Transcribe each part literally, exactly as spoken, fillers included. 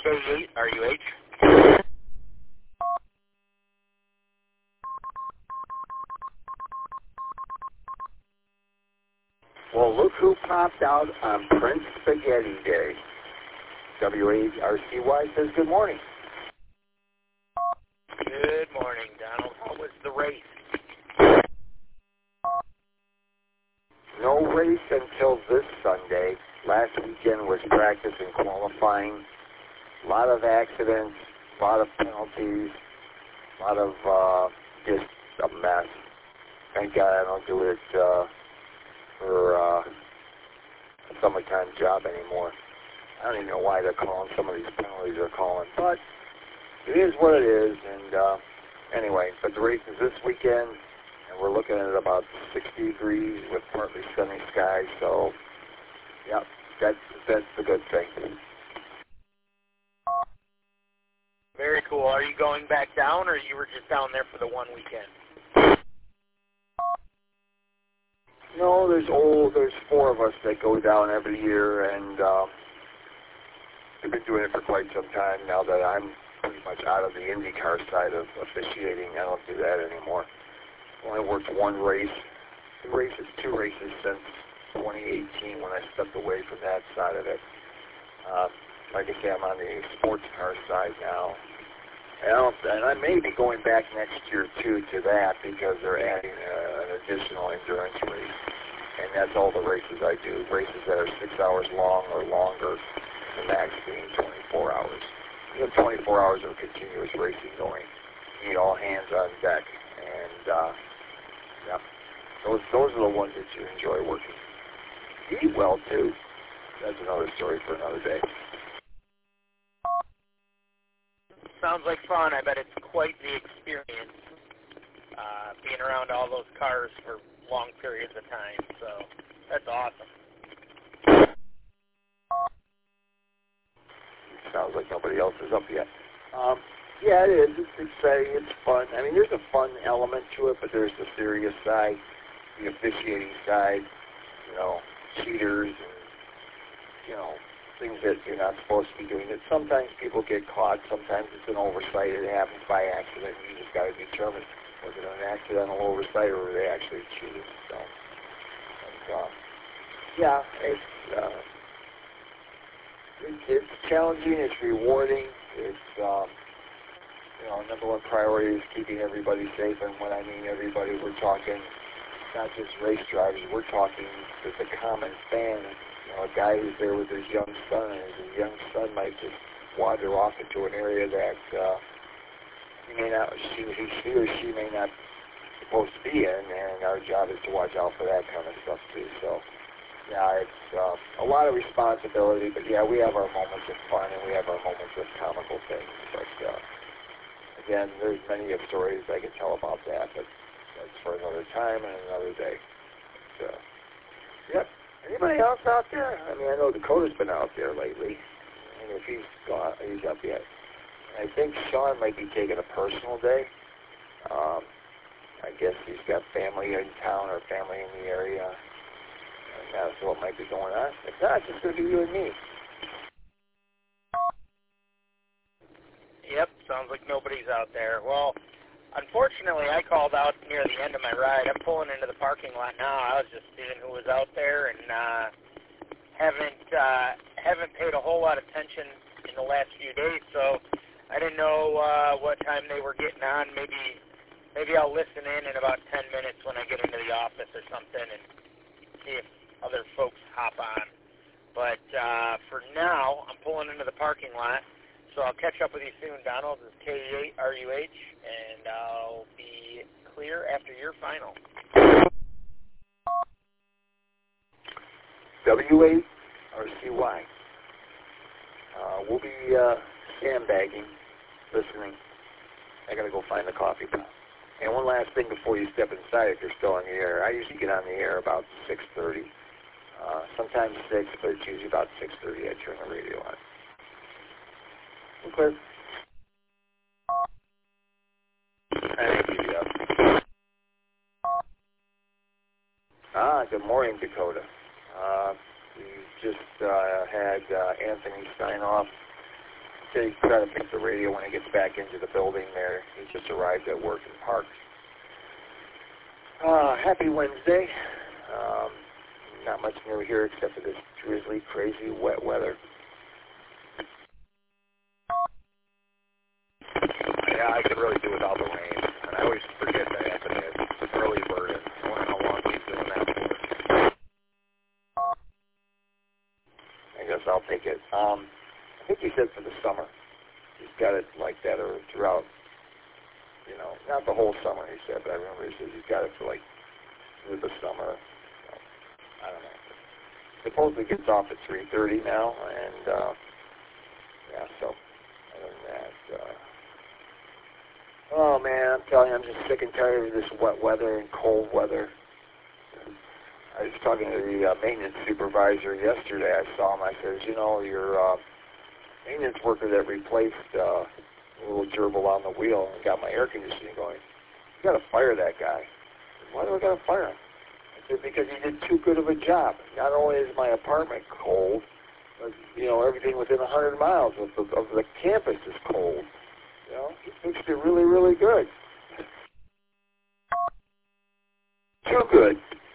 K eight R U H. Well, look who popped out on Prince Spaghetti Day. W A R C Y says good morning. Good morning, Donald. How was the race? No race until this Sunday. Last weekend was practice and qualifying. A lot of accidents, a lot of penalties, a lot of uh, just a mess. Thank God I don't do it uh, for uh, a summertime job anymore. I don't even know why they're calling some of these penalties they're calling, but it is what it is. And uh, anyway, but the race is this weekend, and we're looking at about sixty degrees with partly sunny skies. So, yeah, that's that's the good thing. Very cool. Are you going back down, or you were just down there for the one weekend? No, there's old. There's four of us that go down every year, and um, we've been doing it for quite some time now that I'm pretty much out of the IndyCar side of officiating. I don't do that anymore. Only worked one race, two races, two races since twenty eighteen when I stepped away from that side of it. Uh, like I say, I'm on the sports car side now. And, I don't, and I may be going back next year, too, to that because they're adding uh, an additional endurance race. And that's all the races I do, races that are six hours long or longer, the max being twenty-four hours. You have twenty-four hours of continuous racing going. You need all hands on deck. And, uh, yeah, those, those are the ones that you enjoy working. You eat well, too. That's another story for another day. Sounds like fun. I bet it's quite the experience, uh, being around all those cars for long periods of time. So that's awesome. Sounds like nobody else is up yet. Um, yeah, it is. It's exciting. It's fun. I mean, there's a fun element to it, but there's the serious side, the officiating side, you know, cheaters and, you know, things that you're not supposed to be doing. That sometimes people get caught. Sometimes it's an oversight. It happens by accident. You just got to determine was it an accidental oversight or were they actually cheating. So, and, uh, yeah, it's, uh, it's it's challenging. It's rewarding. It's um, you know, number one priority is keeping everybody safe. And when I mean everybody, we're talking not just race drivers. We're talking to the common fan. You know, a guy who's there with his young son, and his young son might just wander off into an area that uh, he may not, she, he or she may not be supposed to be in, and our job is to watch out for that kind of stuff too. So, yeah, it's uh, a lot of responsibility, but yeah, we have our moments of fun and we have our moments of comical things. But uh, again, there's many of stories I could tell about that, but that's for another time and another day. So, yep. Anybody else out there? I mean, I know Dakota's been out there lately. I don't know if he's gone, he's up yet. I think Sean might be taking a personal day. Um, I guess he's got family in town or family in the area. And that's what might be going on. If not, it's just going to be you and me. Yep, sounds like nobody's out there. Well, unfortunately, I called out near the end of my ride. I'm pulling into the parking lot now. I was just seeing who was out there and uh, haven't uh, haven't paid a whole lot of attention in the last few days, so I didn't know uh, what time they were getting on. Maybe maybe I'll listen in in about ten minutes when I get into the office or something and see if other folks hop on. But uh, for now, I'm pulling into the parking lot. So I'll catch up with you soon, Donald. This is K eight R U H, and I'll be clear after your final. W eight R C Y. Uh, we'll be uh, sandbagging, listening. I got to go find the coffee pot. And one last thing before you step inside, if you're still on the air, I usually get on the air about six thirty. Uh, sometimes six, but it's usually about six thirty I turn the radio on. Okay. Thank you, Jeff. Ah, good morning, Dakota. Uh, we just uh, had uh, Anthony sign off said he's trying to fix the radio when he gets back into the building there. He just arrived at work and parked. Uh, happy Wednesday. Um, not much new here except for this drizzly, crazy, wet weather. Yeah, I could really do without the rain. And I always forget that Anthony is early bird. I wonder how long he's doing that for. I guess I'll take it. Um, I think he said for the summer. He's got it like that or throughout, you know, not the whole summer, he said, but I remember he said he's got it for like through the summer. So, I don't know. Supposedly gets off at three thirty now, and, uh, yeah, so, other than that, uh, oh, man, I'm telling you, I'm just sick and tired of this wet weather and cold weather. I was talking to the uh, maintenance supervisor yesterday. I saw him. I said, you know, your uh, maintenance worker that replaced uh, a little gerbil on the wheel and got my air conditioning going, you got to fire that guy. Why do I got to fire him? I said, because he did too good of a job. Not only is my apartment cold, but, you know, everything within one hundred miles of the, of the campus is cold. You know, he fixed it really, really good. Too good.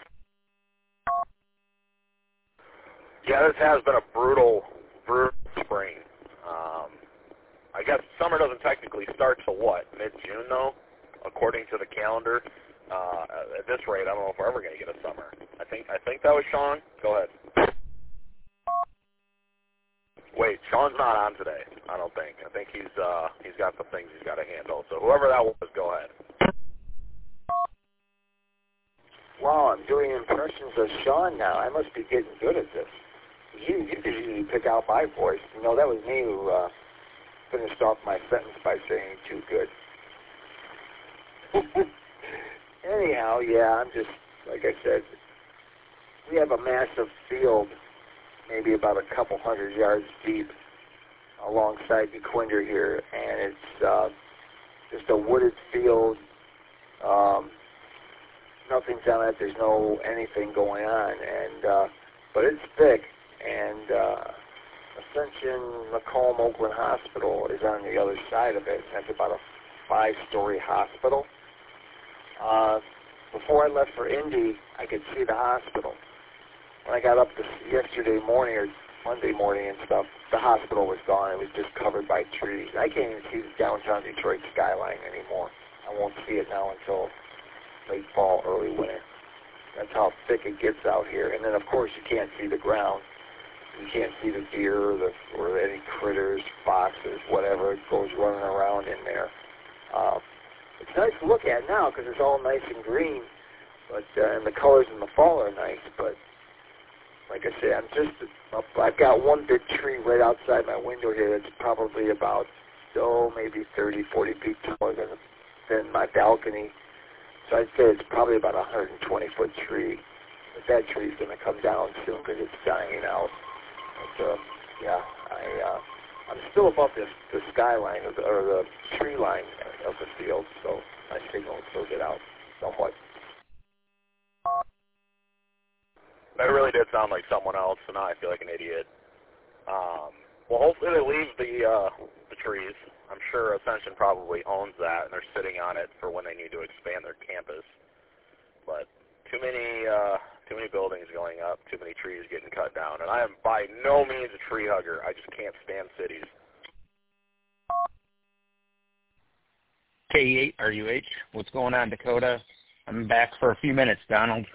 Yeah, this has been a brutal, brutal spring. Um, I guess summer doesn't technically start till what, mid-June though, according to the calendar. Uh, at this rate, I don't know if we're ever going to get a summer. I think I think that was Sean. Go ahead. Wait, Sean's not on today. I don't think. I think he's uh, he's got some things he's got to handle. So whoever that was, go ahead. Wow, I'm doing impressions of Sean now. I must be getting good at this. You, you could usually pick out my voice. You know, that was me who uh, finished off my sentence by saying too good. Anyhow, yeah, I'm just, like I said, we have a massive field, maybe about a couple hundred yards deep, alongside DeQuinder here, and it's uh, just a wooded field. Um, nothing's on it. There's no anything going on, and uh, but it's thick. And uh, Ascension Macomb Oakland Hospital is on the other side of it. That's about a five-story hospital. Uh, before I left for Indy, I could see the hospital. When I got up this yesterday morning or Monday morning and stuff, the hospital was gone. It was just covered by trees. I can't even see the downtown Detroit skyline anymore. I won't see it now until late fall, early winter. That's how thick it gets out here. And then, of course, you can't see the ground. You can't see the deer or, the, or any critters, foxes, whatever goes running around in there. Uh, it's nice to look at now because it's all nice and green, but uh, and the colors in the fall are nice. But like I say, I'm just up, I've got one big tree right outside my window here that's probably about oh maybe thirty, forty feet taller than than my balcony. So I'd say it's probably about a one hundred twenty foot tree. But that tree's going to come down soon because it's dying out. But, uh, yeah, I, uh, I'm still above the, the skyline of the, or the tree line of the field, so my signal will still get out somewhat. That really did sound like someone else, so now I feel like an idiot. Um, well, hopefully they leave the uh, the trees. I'm sure Ascension probably owns that, and they're sitting on it for when they need to expand their campus. But too many uh, too many buildings going up, too many trees getting cut down, and I am by no means a tree hugger. I just can't stand cities. K eight R U H, what's going on, Dakota? I'm back for a few minutes, Donald.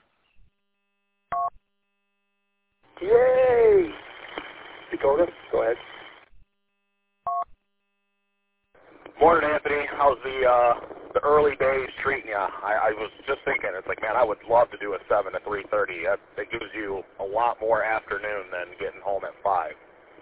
Yay! Dakota, go ahead. Morning, Anthony. How's the uh, the early days treating you? I, I was just thinking, it's like, man, I would love to do a seven to three thirty. That, that gives you a lot more afternoon than getting home at five.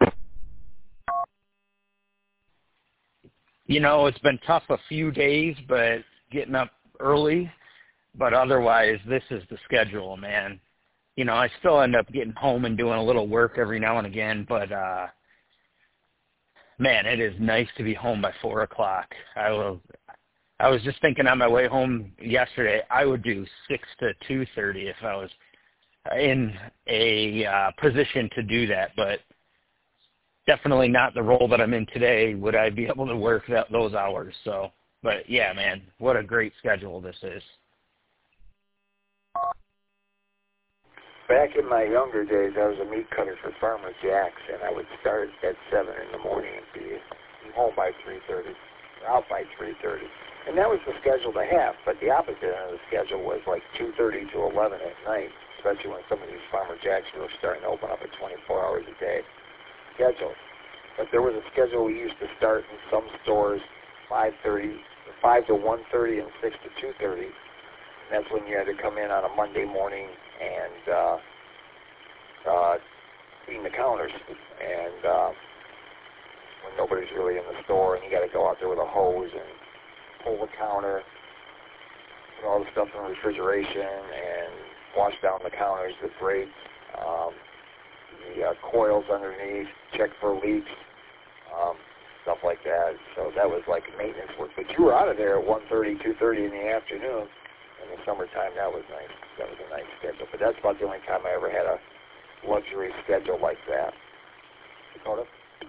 You know, it's been tough a few days, but getting up early. But otherwise, this is the schedule, man. You know, I still end up getting home and doing a little work every now and again, but, uh, man, it is nice to be home by four o'clock. I will. I was just thinking on my way home yesterday, I would do six to two thirty if I was in a uh, position to do that. But definitely not the role that I'm in today would I be able to work that, those hours. So, but yeah, man, what a great schedule this is. Back in my younger days, I was a meat cutter for Farmer Jack's, and I would start at seven in the morning and be home by three thirty, out by three thirty. And that was the schedule to have, but the opposite end of the schedule was like two thirty to eleven at night, especially when some of these Farmer Jack's were starting to open up at twenty-four hours a day schedule. But there was a schedule we used to start in some stores five thirty, five to one thirty and six to two thirty. And that's when you had to come in on a Monday morning and uh, uh, clean the counters. And uh, when nobody's really in the store, and you got to go out there with a hose and pull the counter, put all the stuff in the refrigeration, and wash down the counters with grates, um, the uh, coils underneath, check for leaks, um, stuff like that. So that was like maintenance work. But you were out of there at one thirty, two thirty in the afternoon. In the summertime, that was nice. That was a nice schedule. But that's about the only time I ever had a luxury schedule like that. Dakota?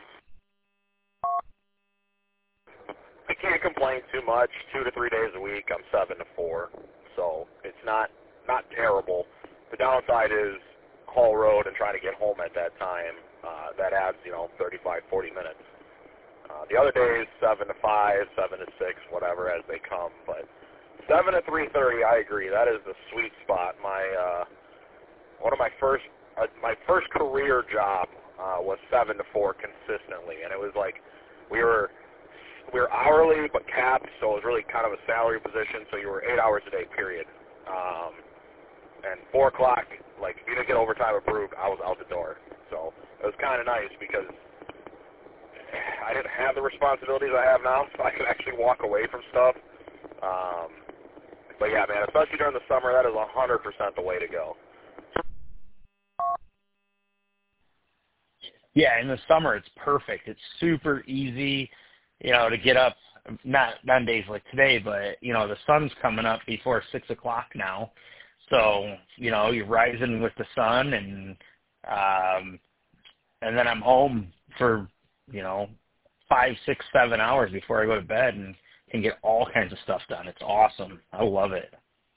I can't complain too much. Two to three days a week, I'm seven to four, so it's not not terrible. The downside is Hall Road and trying to get home at that time. Uh, that adds, you know, thirty-five, forty minutes. Uh, the other days, seven to five, seven to six, whatever as they come. But seven to three thirty, I agree. That is the sweet spot. My uh, one of my first uh, my first career job uh, was seven to four consistently, and it was like we were. We were hourly but capped, so it was really kind of a salary position, so you were eight hours a day, period. Um, and four o'clock, like, if you didn't get overtime approved, I was out the door. So it was kind of nice because I didn't have the responsibilities I have now, so I could actually walk away from stuff. Um, but, yeah, man, especially during the summer, that is one hundred percent the way to go. Yeah, in the summer, it's perfect. It's super easy. You know, to get up, not on days like today, but, you know, the sun's coming up before six o'clock now. So, you know, you're rising with the sun, and um, and then I'm home for, you know, five, six, seven hours before I go to bed and can get all kinds of stuff done. It's awesome. I love it.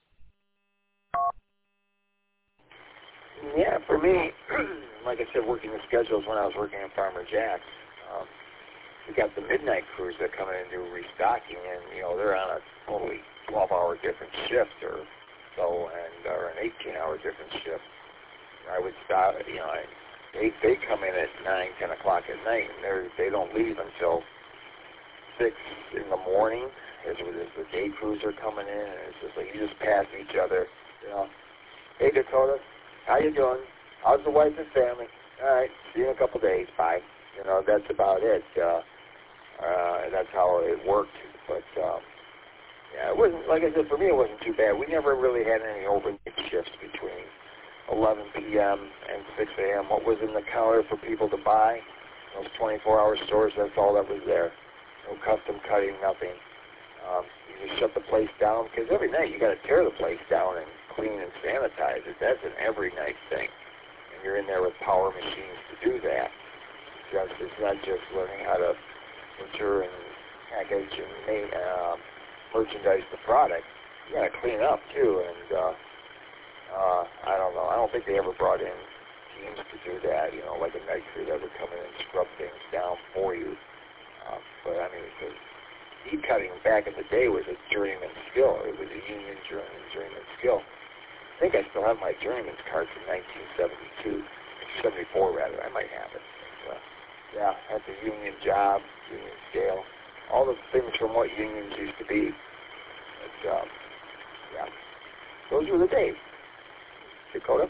Yeah, for me, like I said, working the schedules when I was working at Farmer Jack's, um, we got the midnight crews that come in and do restocking, and, you know, they're on a totally twelve-hour different shift or so, and or an eighteen-hour different shift. I would stop, you know, I, they they come in at nine, ten o'clock at night, and they they don't leave until six in the morning. As, as the day crews are coming in, and it's just like you just pass each other, you know. Hey, Dakota, how you doing? How's the wife and family? All right, see you in a couple days. Bye. You know, that's about it. Uh, uh, that's how it worked. But, um, yeah, it wasn't, like I said, for me it wasn't too bad. We never really had any overnight shifts between eleven p.m. and six a.m. What was in the counter for people to buy, those twenty-four hour stores, that's all that was there. No custom cutting, nothing. Um, you just shut the place down, because every night you got to tear the place down and clean and sanitize it. That's an every night thing. And you're in there with power machines to do that. Just, it's not just learning how to butcher and package and make, uh, merchandise the product. You got to clean up too. And uh, uh, I don't know. I don't think they ever brought in teams to do that. You know, like a night crew that would come in and scrub things down for you. Uh, but I mean, because meat cutting back in the day was a journeyman skill. It was a union journeyman journeyman skill. I think I still have my journeyman's card from nineteen seventy-two, seventy-four rather. I might have it. But, uh, yeah, that's a union job, union scale, all the things from what unions used to be. But, um, yeah, those were the days. Dakota?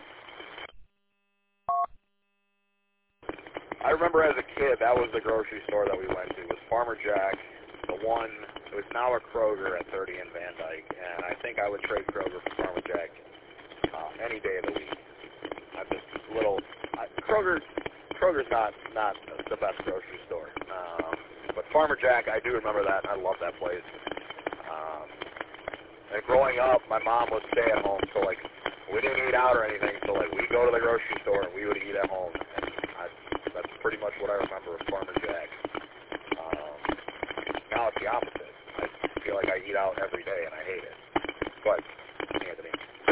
I remember as a kid, that was the grocery store that we went to. It was Farmer Jack, the one, it was now a Kroger at thirty in Van Dyke, and I think I would trade Kroger for Farmer Jack uh, any day of the week. I'm just a little, I, Kroger, Kroger's not, not the best grocery store. Um, but Farmer Jack, I do remember that, and I love that place. Um, and growing up, my mom would stay at home, so, like, we didn't eat out or anything, so, like, we'd go to the grocery store, and we would eat at home. And I, that's pretty pretty much what I remember of Farmer Jack. Um, now it's the opposite. I feel like I eat out every day, and I hate it. But, Anthony.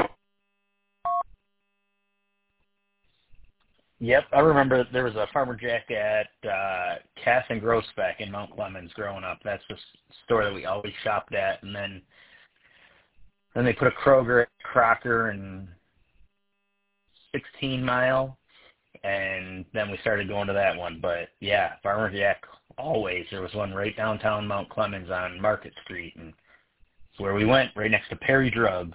Yep, I remember there was a Farmer Jack at uh, Cass and Grossbeck in Mount Clemens growing up. That's the store that we always shopped at. And then then they put a Kroger at Crocker and sixteen mile. And then we started going to that one. But, yeah, Farmer Jack, always. There was one right downtown Mount Clemens on Market Street. And it's where we went, right next to Perry Drugs.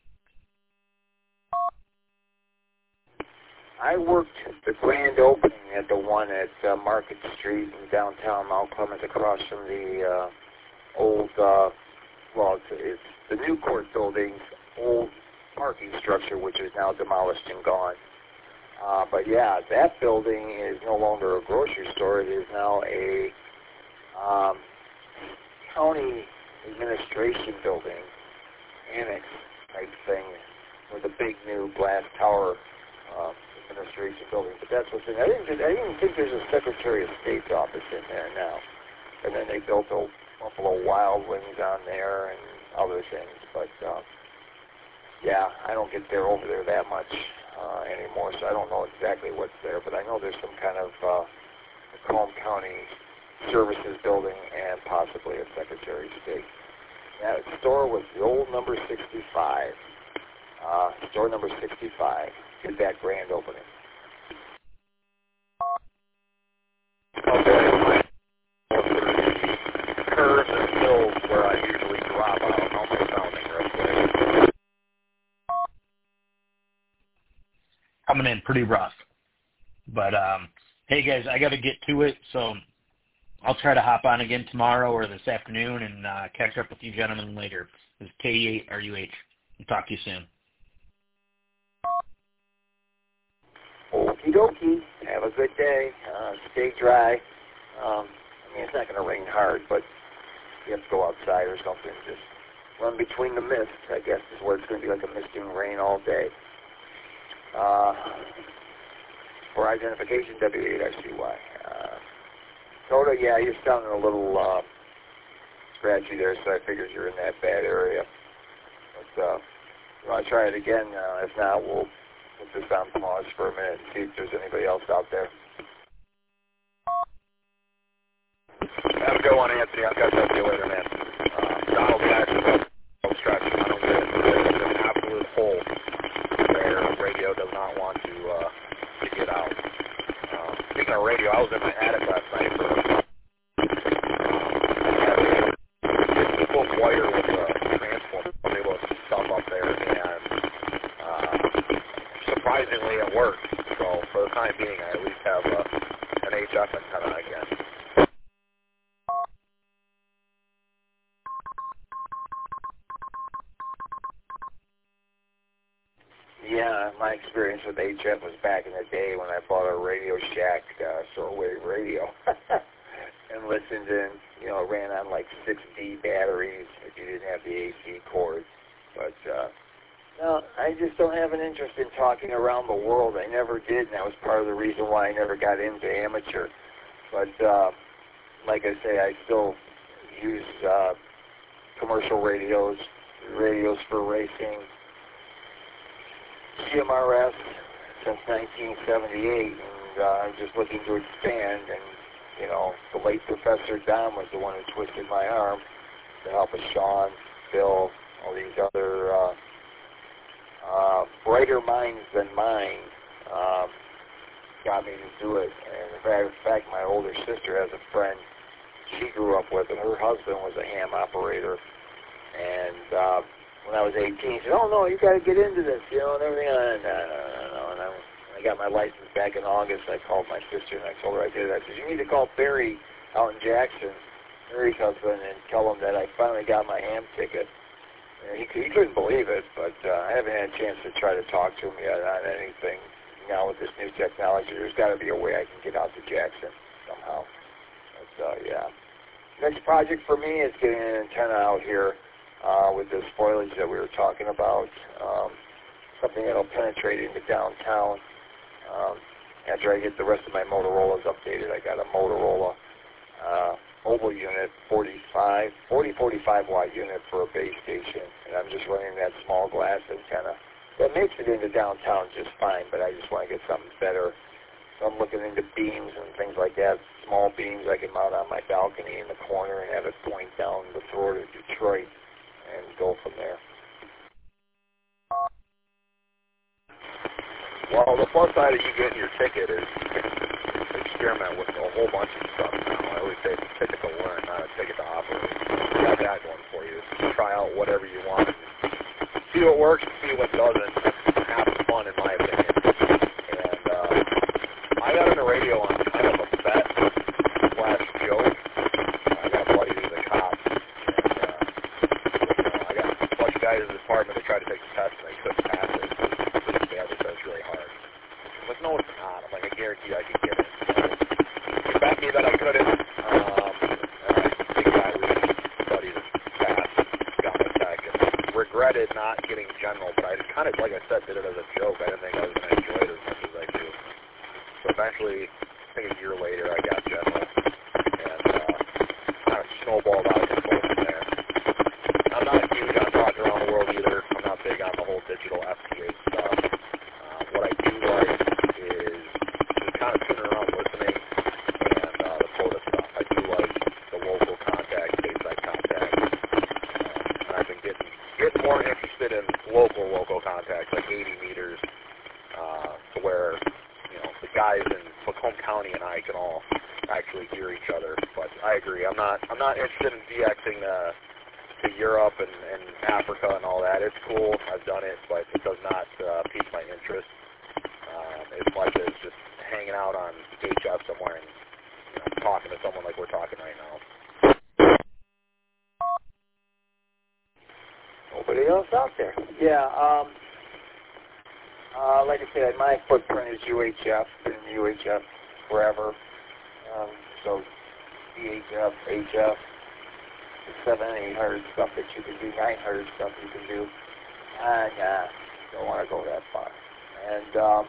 I worked the grand opening at the one at uh, Market Street in downtown Mount Clemens, across from the uh, old, uh, well, it's, it's the new court building's old parking structure, which is now demolished and gone. Uh, but yeah, that building is no longer a grocery store. It is now a um, county administration building, annex type thing, with a big new glass tower uh, administration building. But that's what's in. I didn't. I didn't think there's a Secretary of State's office in there now. And then they built a Buffalo Wild Wings on there and other things. But uh, yeah, I don't get there over there that much uh, anymore, so I don't know exactly what's there. But I know there's some kind of uh, Macomb County Services building and possibly a Secretary of State. That store was the old number sixty-five. Uh, store number sixty-five. Did that grand opening. Okay. Curves and hills where I usually drop out. How am I sounding real quick? Coming in pretty rough. But, um, hey, guys, I got to get to it, so I'll try to hop on again tomorrow or this afternoon and uh, catch up with you gentlemen later. This is K E eight R U H. I'll talk to you soon. Okie dokie. Have a good day. Uh, stay dry. Um, I mean, it's not going to rain hard, but you have to go outside or something. Just run between the mist, I guess, is what it's going to be, like a misting rain all day. Uh, for identification, W eight R C Y. Uh, Coda, yeah, you're sounding a little uh, scratchy there, so I figured you're in that bad area. But uh, you want to try it again? Uh, if not, we'll put this on pause for a minute and see if there's anybody else out there. Have a good one, Anthony. I'll catch up with you later, man. Uh, Donald Jackson, obstruction. I don't get it. There's an absolute hole there. Radio does not want to uh, to get out. Uh, speaking of radio, I was in my attic last night for a it's full wire with a transformer. I was able to stuff up there, and uh, surprisingly, it worked. So for the time being, I at least have uh, an H F antenna again. Yeah, my experience with H F was back in the day when I bought a Radio Shack uh, shortwave radio and listened in. You know, it ran on like six D batteries if you didn't have the A C cord. But uh, no, I just don't have an interest in talking around the world. I never did, and that was part of the reason why I never got into amateur. But uh, like I say, I still use uh, commercial radios, radios for racing. C M R S since nineteen seventy-eight, and uh, I'm just looking to expand. And you know, the late Professor Don was the one who twisted my arm to help with Sean, Bill, all these other uh, uh, brighter minds than mine. Um, got me to do it. And as a matter of fact, my older sister has a friend she grew up with, and her husband was a ham operator, and uh, when I was eighteen, she said, oh, no, you got to get into this, you know, and everything. And, no, no, no, no. And I, when I got my license back in August, I called my sister, and I told her I did it. I said, you need to call Barry out in Jackson, Barry's husband, and tell him that I finally got my ham ticket. And he, he couldn't believe it, but uh, I haven't had a chance to try to talk to him yet on anything. Now with this new technology, there's got to be a way I can get out to Jackson somehow. But, uh, yeah. Next project for me is getting an antenna out here. Uh, with the spoilage that we were talking about, um, something that'll penetrate into downtown. Um, after I get the rest of my Motorola's updated, I got a Motorola uh, mobile unit, forty-five, forty, forty-five watt unit for a base station, and I'm just running that small glass antenna. That makes it into downtown just fine, but I just want to get something better. So I'm looking into beams and things like that, small beams I can mount on my balcony in the corner and have it point down the throat of Detroit and go from there. Well, the plus side of you getting your ticket is experiment with a whole bunch of stuff now. I always say it's a ticket to learn, not a ticket to operate. You got that going for you. Try out whatever you want. See what works, see what doesn't. Have fun, in my opinion. And uh, I got on the radio on kind of a bet slash joke. I got a buddy who's a cop, and uh, you know, I got a bunch of guys in the department that tried to take the test and they couldn't pass it. So they had to say it's really hard. I'm like, no, it's not. I'm like, I guarantee I could get it. So he bet me that I couldn't. Um, and I think I really studied and passed, got my tech, and regretted not getting general, but I kind of, like I said, did it as a joke. I didn't think I was going to enjoy it as much as I do. So eventually, I think a year later, I got general, and uh, kind of snowballed out of control from there. I'm not huge on talking around the world either. I'm not big on the whole digital F T H stuff. Uh, what I do like is just kind of tuning around listening and uh, the quota stuff. I do like the local contact, stateside contact, uh, and I've been getting getting more interested in local local contacts, like eighty meters, uh, to where you know the guys in Macomb County and I can all actually hear each other. But I agree. I'm not I'm not interested in DXing uh, to Europe and, and Africa and all that. It's cool. I've done it, but it does not uh, pique my interest. Um, as much as just hanging out on H F somewhere and you know, talking to someone like we're talking right now. Nobody else out there. Yeah, um, uh, like I said, my footprint is U H F, been U H F forever. Um, so D H F, H F, seven, eight hundred stuff that you can do, nine hundred stuff you can do. And uh, don't want to go that far. And um,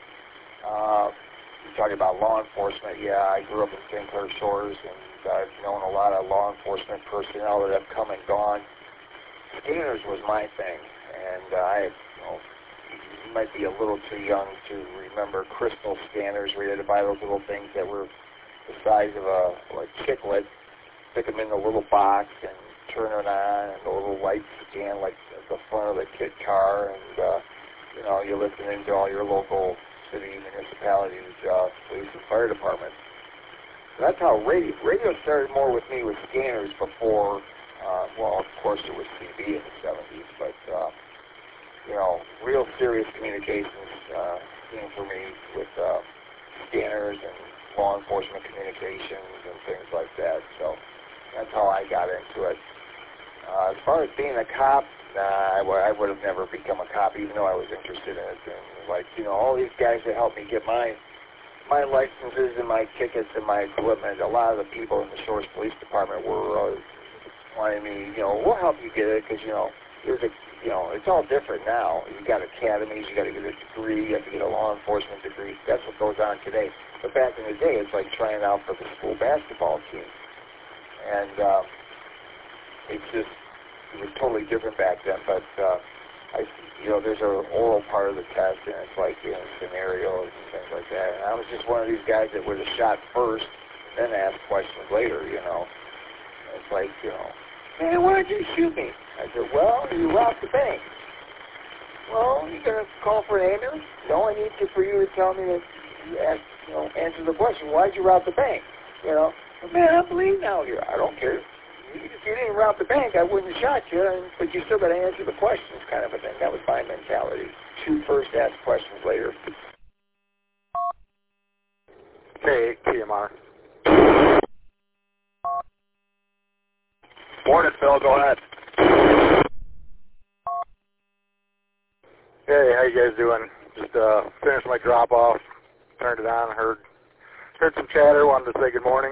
uh, you're talking about law enforcement. Yeah, I grew up in Saint Clair Shores, and I've known a lot of law enforcement personnel that have come and gone. Scanners was my thing, and uh, I, you know, you might be a little too young to remember crystal scanners where you had to buy those little things that were the size of a like chiclet, stick them in the little box and turn it on, and the little lights scan like the front of the kit car, and uh, you know, you listen into all your local city, municipalities, uh, police and fire departments. So that's how radio, radio started more with me with scanners before. Uh, well, of course, it was T V in the seventies, but, uh, you know, real serious communications uh, came for me with uh, scanners and law enforcement communications and things like that. So that's how I got into it. Uh, as far as being a cop, nah, I, w- I would have never become a cop, even though I was interested in it. And, like, you know, all these guys that helped me get my my licenses and my tickets and my equipment, a lot of the people in the Shores Police Department were... Uh, wanted me, you know, we'll help you get it because, you know, there's a, you know, it's all different now. You got academies, you got to get a degree, you have to get a law enforcement degree. That's what goes on today. But back in the day, it's like trying out for the school basketball team. And um, it's just, it was totally different back then. But, uh, I, you know, there's an oral part of the test, and it's like, you know, scenarios and things like that. And I was just one of these guys that would have shot first and then asked questions later, you know. It's like, you know, man, why did you shoot me? I said, well, you robbed the bank. Well, you going to call for an ambulance? No, I need to, for you to tell me that, you, ask, you know, answer the question, why did you rob the bank? You know, well, man, I'm bleeding out here. I don't care. If you didn't rob the bank, I wouldn't have shot you, and, but you still got to answer the questions kind of a thing. That was my mentality. Shoot first, ask questions later. Hey, K M R. Morning, Phil. Go ahead. Hey, how you guys doing? Just uh, finished my drop-off, turned it on, heard heard some chatter, wanted to say good morning.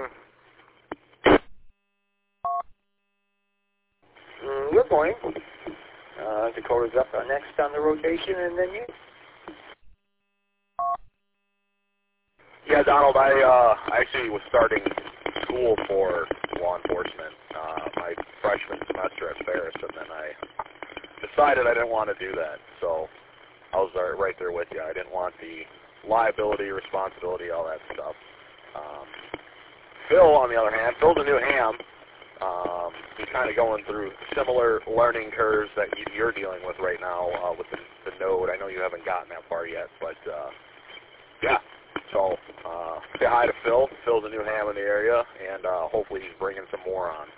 Mm, good morning. Uh, Dakota's up uh, next on the rotation, and then you. Yeah, Donald, I uh, actually was starting school for law enforcement uh, my freshman semester at Ferris, and then I decided I didn't want to do that. So I was uh, right there with you. I didn't want the liability, responsibility, all that stuff. Um, Phil, on the other hand, Phil's a new ham. Um, he's kind of going through similar learning curves that you, you're dealing with right now uh, with the, the node. I know you haven't gotten that far yet, but uh, yeah. So uh, say hi to Phil. Phil's a new ham in the area, and uh, hopefully he's bringing some more on.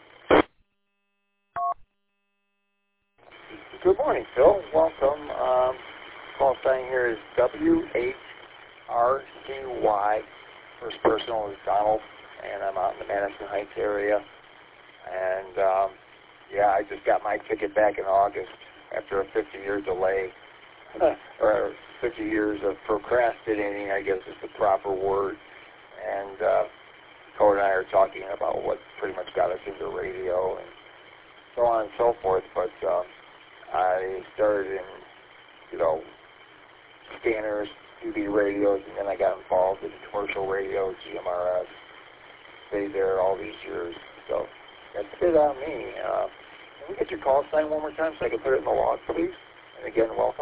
Good morning, Phil. Welcome. Um, call sign here is W H R C Y. First personal is Donald, and I'm out in the Madison Heights area. And, um, yeah, I just got my ticket back in August after a fifty-year delay, or fifty years of procrastinating, I guess is the proper word. And uh, Cody and I are talking about what pretty much got us into radio and so on and so forth. But um, I started in, you know, scanners, T V radios, and then I got involved in commercial radio, G M R S. Stayed there all these years. So that's it on me. Uh, can we get your call sign one more time so I can put it in the log, please? And again, welcome.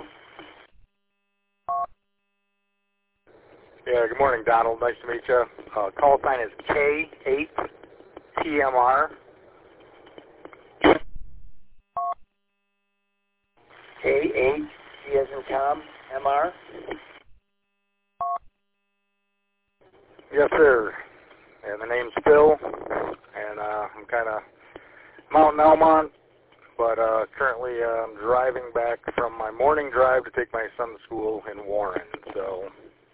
Yeah, good morning, Donald. Nice to meet you. Uh, call sign is K eight T M R. K eight, T as in Tom, M R? Yes, sir. And the name's Phil, and uh, I'm kind of Mountain Elmont, but uh, currently uh, I'm driving back from my morning drive to take my son to school in Warren. So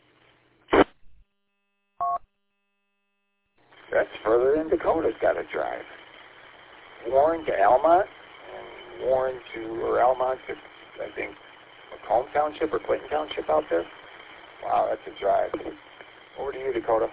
that's further than Dakota's got to drive. Warren to Almont, and Warren to, or Almont to, I think, Macomb Township or Clinton Township out there. Wow, that's a drive. Over to you, Dakota.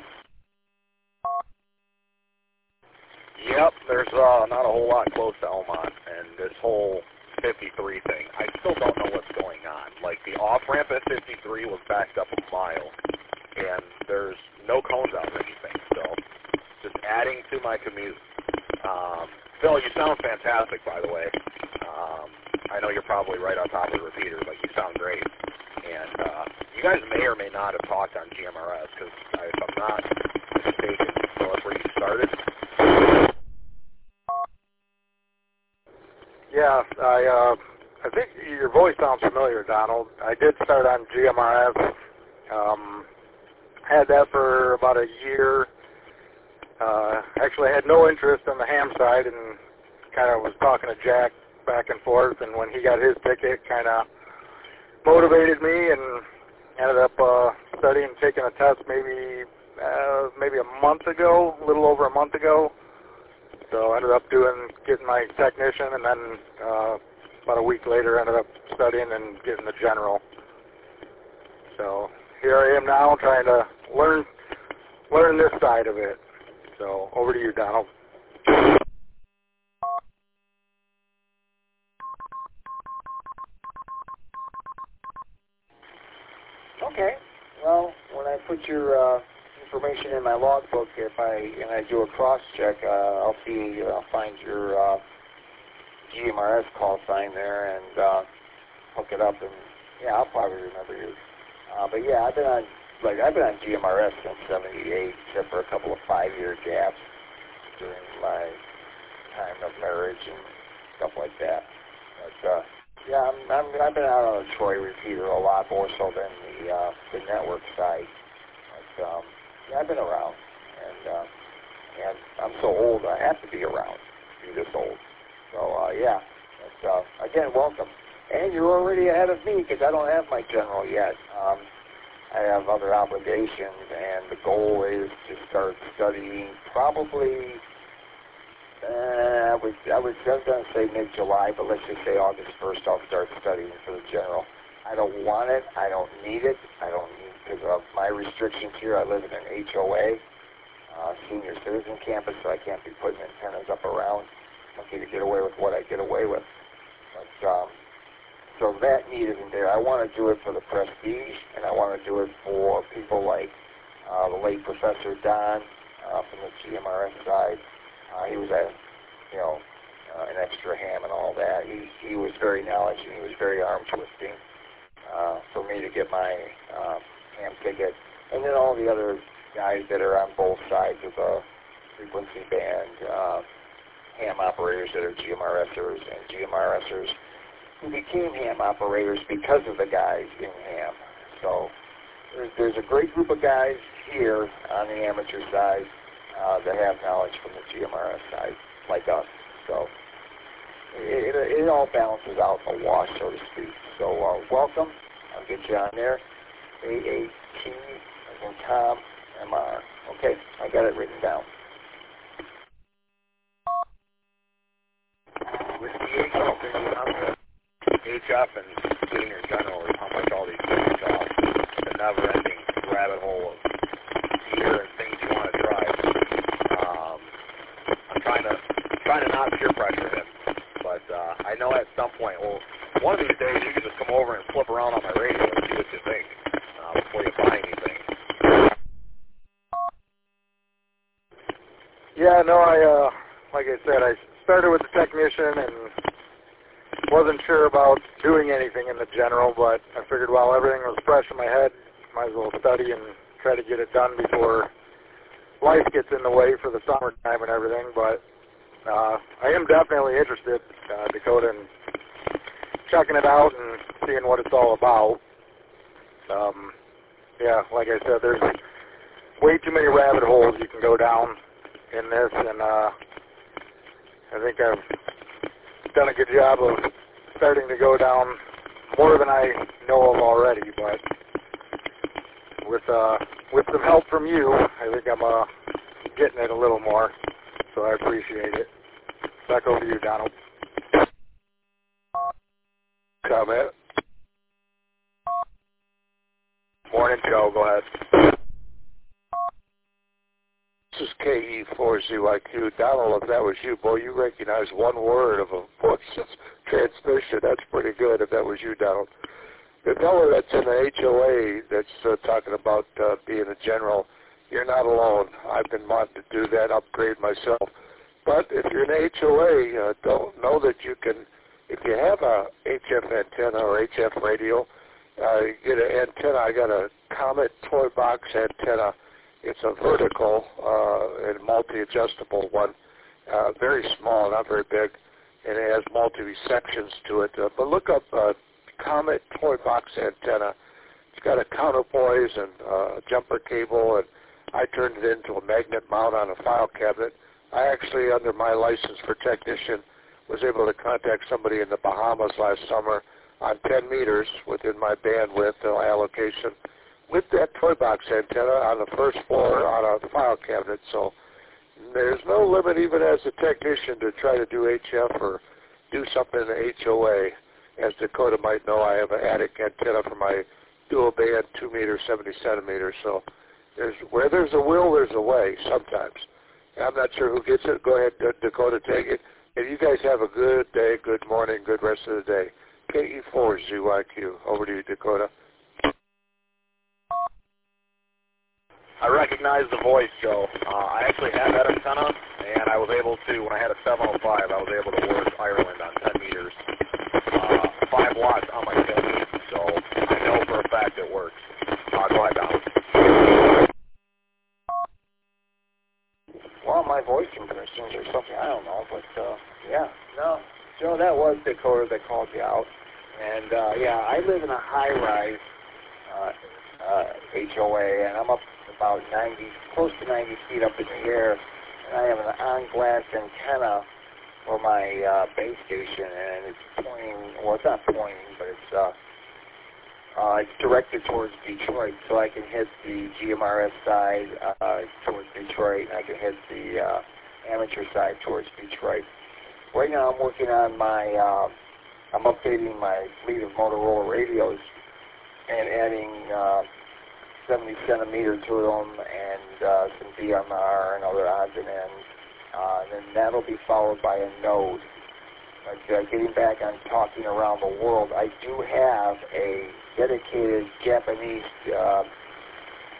Yep, there's uh, not a whole lot close to Elmont, and this whole fifty-three thing, I still don't know what's going on. Like, the off-ramp at fifty-three was backed up a mile, and there's no cones out or anything, so just adding to my commute. Um, Phil, you sound fantastic, by the way. Um, I know you're probably right on top of the repeater, but you sound great. And uh, you guys may or may not have talked on G M R S, because if I'm not mistaken, Phil, that's where you started. yeah, I uh, I think your voice sounds familiar, Donald. I did start on G M R S. Um, had that for about a year. Uh, actually, I had no interest on the ham side, and kind of was talking to Jack back and forth. And when he got his ticket, kind of motivated me, and ended up uh, studying, taking a test maybe uh, maybe a month ago, a little over a month ago. So I ended up doing getting my technician, and then uh, about a week later, ended up studying and getting the general. So here I am now, trying to learn learn this side of it. So over to you, Donald. Okay. Well, when I put your uh, information in my logbook, if I and I do a cross check, uh, I'll see, I'll find your uh, G M R S call sign there and uh, hook it up, and yeah, I'll probably remember you. Uh, but yeah, I've been on like I've been on G M R S since seventy-eight, except for a couple of five-year gaps during my time of marriage and stuff like that. But uh, yeah, I'm, I'm, I've been out on a Troy repeater a lot more so than the uh, the network side. But um, yeah, I've been around, and uh, and I'm so old I have to be around to be this old. So uh, yeah, but, uh, again, welcome. And you're already ahead of me because I don't have my general yet. Um, I have other obligations, and the goal is to start studying probably. Uh, I was I was going to say mid-July, but let's just say August first. I'll start studying for the general. I don't want it. I don't need it. I don't need because of my restrictions here. I live in an H O A, uh, senior citizen campus, so I can't be putting antennas up around. I'm lucky to get away with what I get away with. But um, so that need isn't there. I want to do it for the prestige, and I want to do it for people like uh, the late Professor Don uh, from the G M R S side. Uh, he was a, you know, uh, an extra ham and all that. He he was very knowledgeable. He was very arm twisting uh, for me to get my uh, ham ticket. And then all the other guys that are on both sides of the frequency band, uh, ham operators that are G M R Sers and G M R Sers who became ham operators because of the guys in ham. So there's, there's a great group of guys here on the amateur side uh, that have knowledge from the G M R S side, like us. So it, it, it all balances out in the wash, so to speak. So uh, welcome. I'll get you on there. A A T as in Tom, M R. Okay, I got it written down. With the H F and H F and getting your general is how much all these things cost. The never-ending rabbit hole of gear and things you want to try. Um, I'm trying to trying to not peer pressure him, but uh, I know at some point, well, one of these days you can just come over and flip around on my radio and see what you think uh, before you buy anything. Yeah, no, I, uh, like I said, I started with the technician and wasn't sure about doing anything in the general, but I figured while everything was fresh in my head, might as well study and try to get it done before life gets in the way for the summertime and everything. But uh, I am definitely interested, uh, Dakota, in checking it out and seeing what it's all about. Um, yeah, like I said, there's way too many rabbit holes you can go down in this, and uh, I think I've done a good job of starting to go down more than I know of already, but with uh, with some help from you, I think I'm uh, getting it a little more, so I appreciate it. Back over to you, Donald. Comment? Morning, Joe. Go ahead. This is K E four Z Y Q. Donald, if that was you, boy, you recognize one word of a voice transmission. That's pretty good if that was you, Donald. The fellow that's in the H O A that's uh, talking about uh, being a general, you're not alone. I've been wanting to do that, upgrade myself. But if you're in H O A, uh, don't know that you can, if you have a H F antenna or H F radio, uh, you get an antenna. I got a Comet toy box antenna. It's a vertical uh, and multi-adjustable one, uh, very small, not very big, and it has multi-sections to it. Uh, but look up uh, Comet toy box antenna. It's got a counterpoise and uh, jumper cable, and I turned it into a magnet mount on a file cabinet. I actually, under my license for technician, was able to contact somebody in the Bahamas last summer on ten meters within my bandwidth uh, allocation, with that toy box antenna on the first floor on a file cabinet. So there's no limit even as a technician to try to do H F or do something in the H O A. As Dakota might know, I have an attic antenna for my dual band two meter, seventy centimeters. So there's where there's a will, there's a way sometimes. I'm not sure who gets it. Go ahead, Dakota, take it. And you guys have a good day, good morning, good rest of the day. K E four Z Y Q. Over to you, Dakota. I recognize the voice, Joe. Uh, I actually had that antenna, and I was able to, when I had a seven oh five, I was able to work Ireland on ten meters, uh, five watts on my phone, so I know for a fact it works. Uh, go ahead, Donald. Well, my voice impressions or something, I don't know, but uh, yeah, no. Joe, that was Dakota that called you out. And uh, yeah, I live in a high-rise uh, uh, H O A, and I'm up about ninety, close to ninety feet up in the air, and I have an on-glass antenna for my uh, base station, and it's pointing, well, it's not pointing, but it's uh, uh, it's directed towards Detroit, so I can hit the G M R S side uh, towards Detroit, and I can hit the uh, amateur side towards Detroit. Right now I'm working on my, uh, I'm updating my fleet of Motorola radios and adding uh, seventy centimeter to them and uh, some D M R and other odds and ends. Uh, and then that'll be followed by a node. But uh, getting back on talking around the world, I do have a dedicated Japanese uh,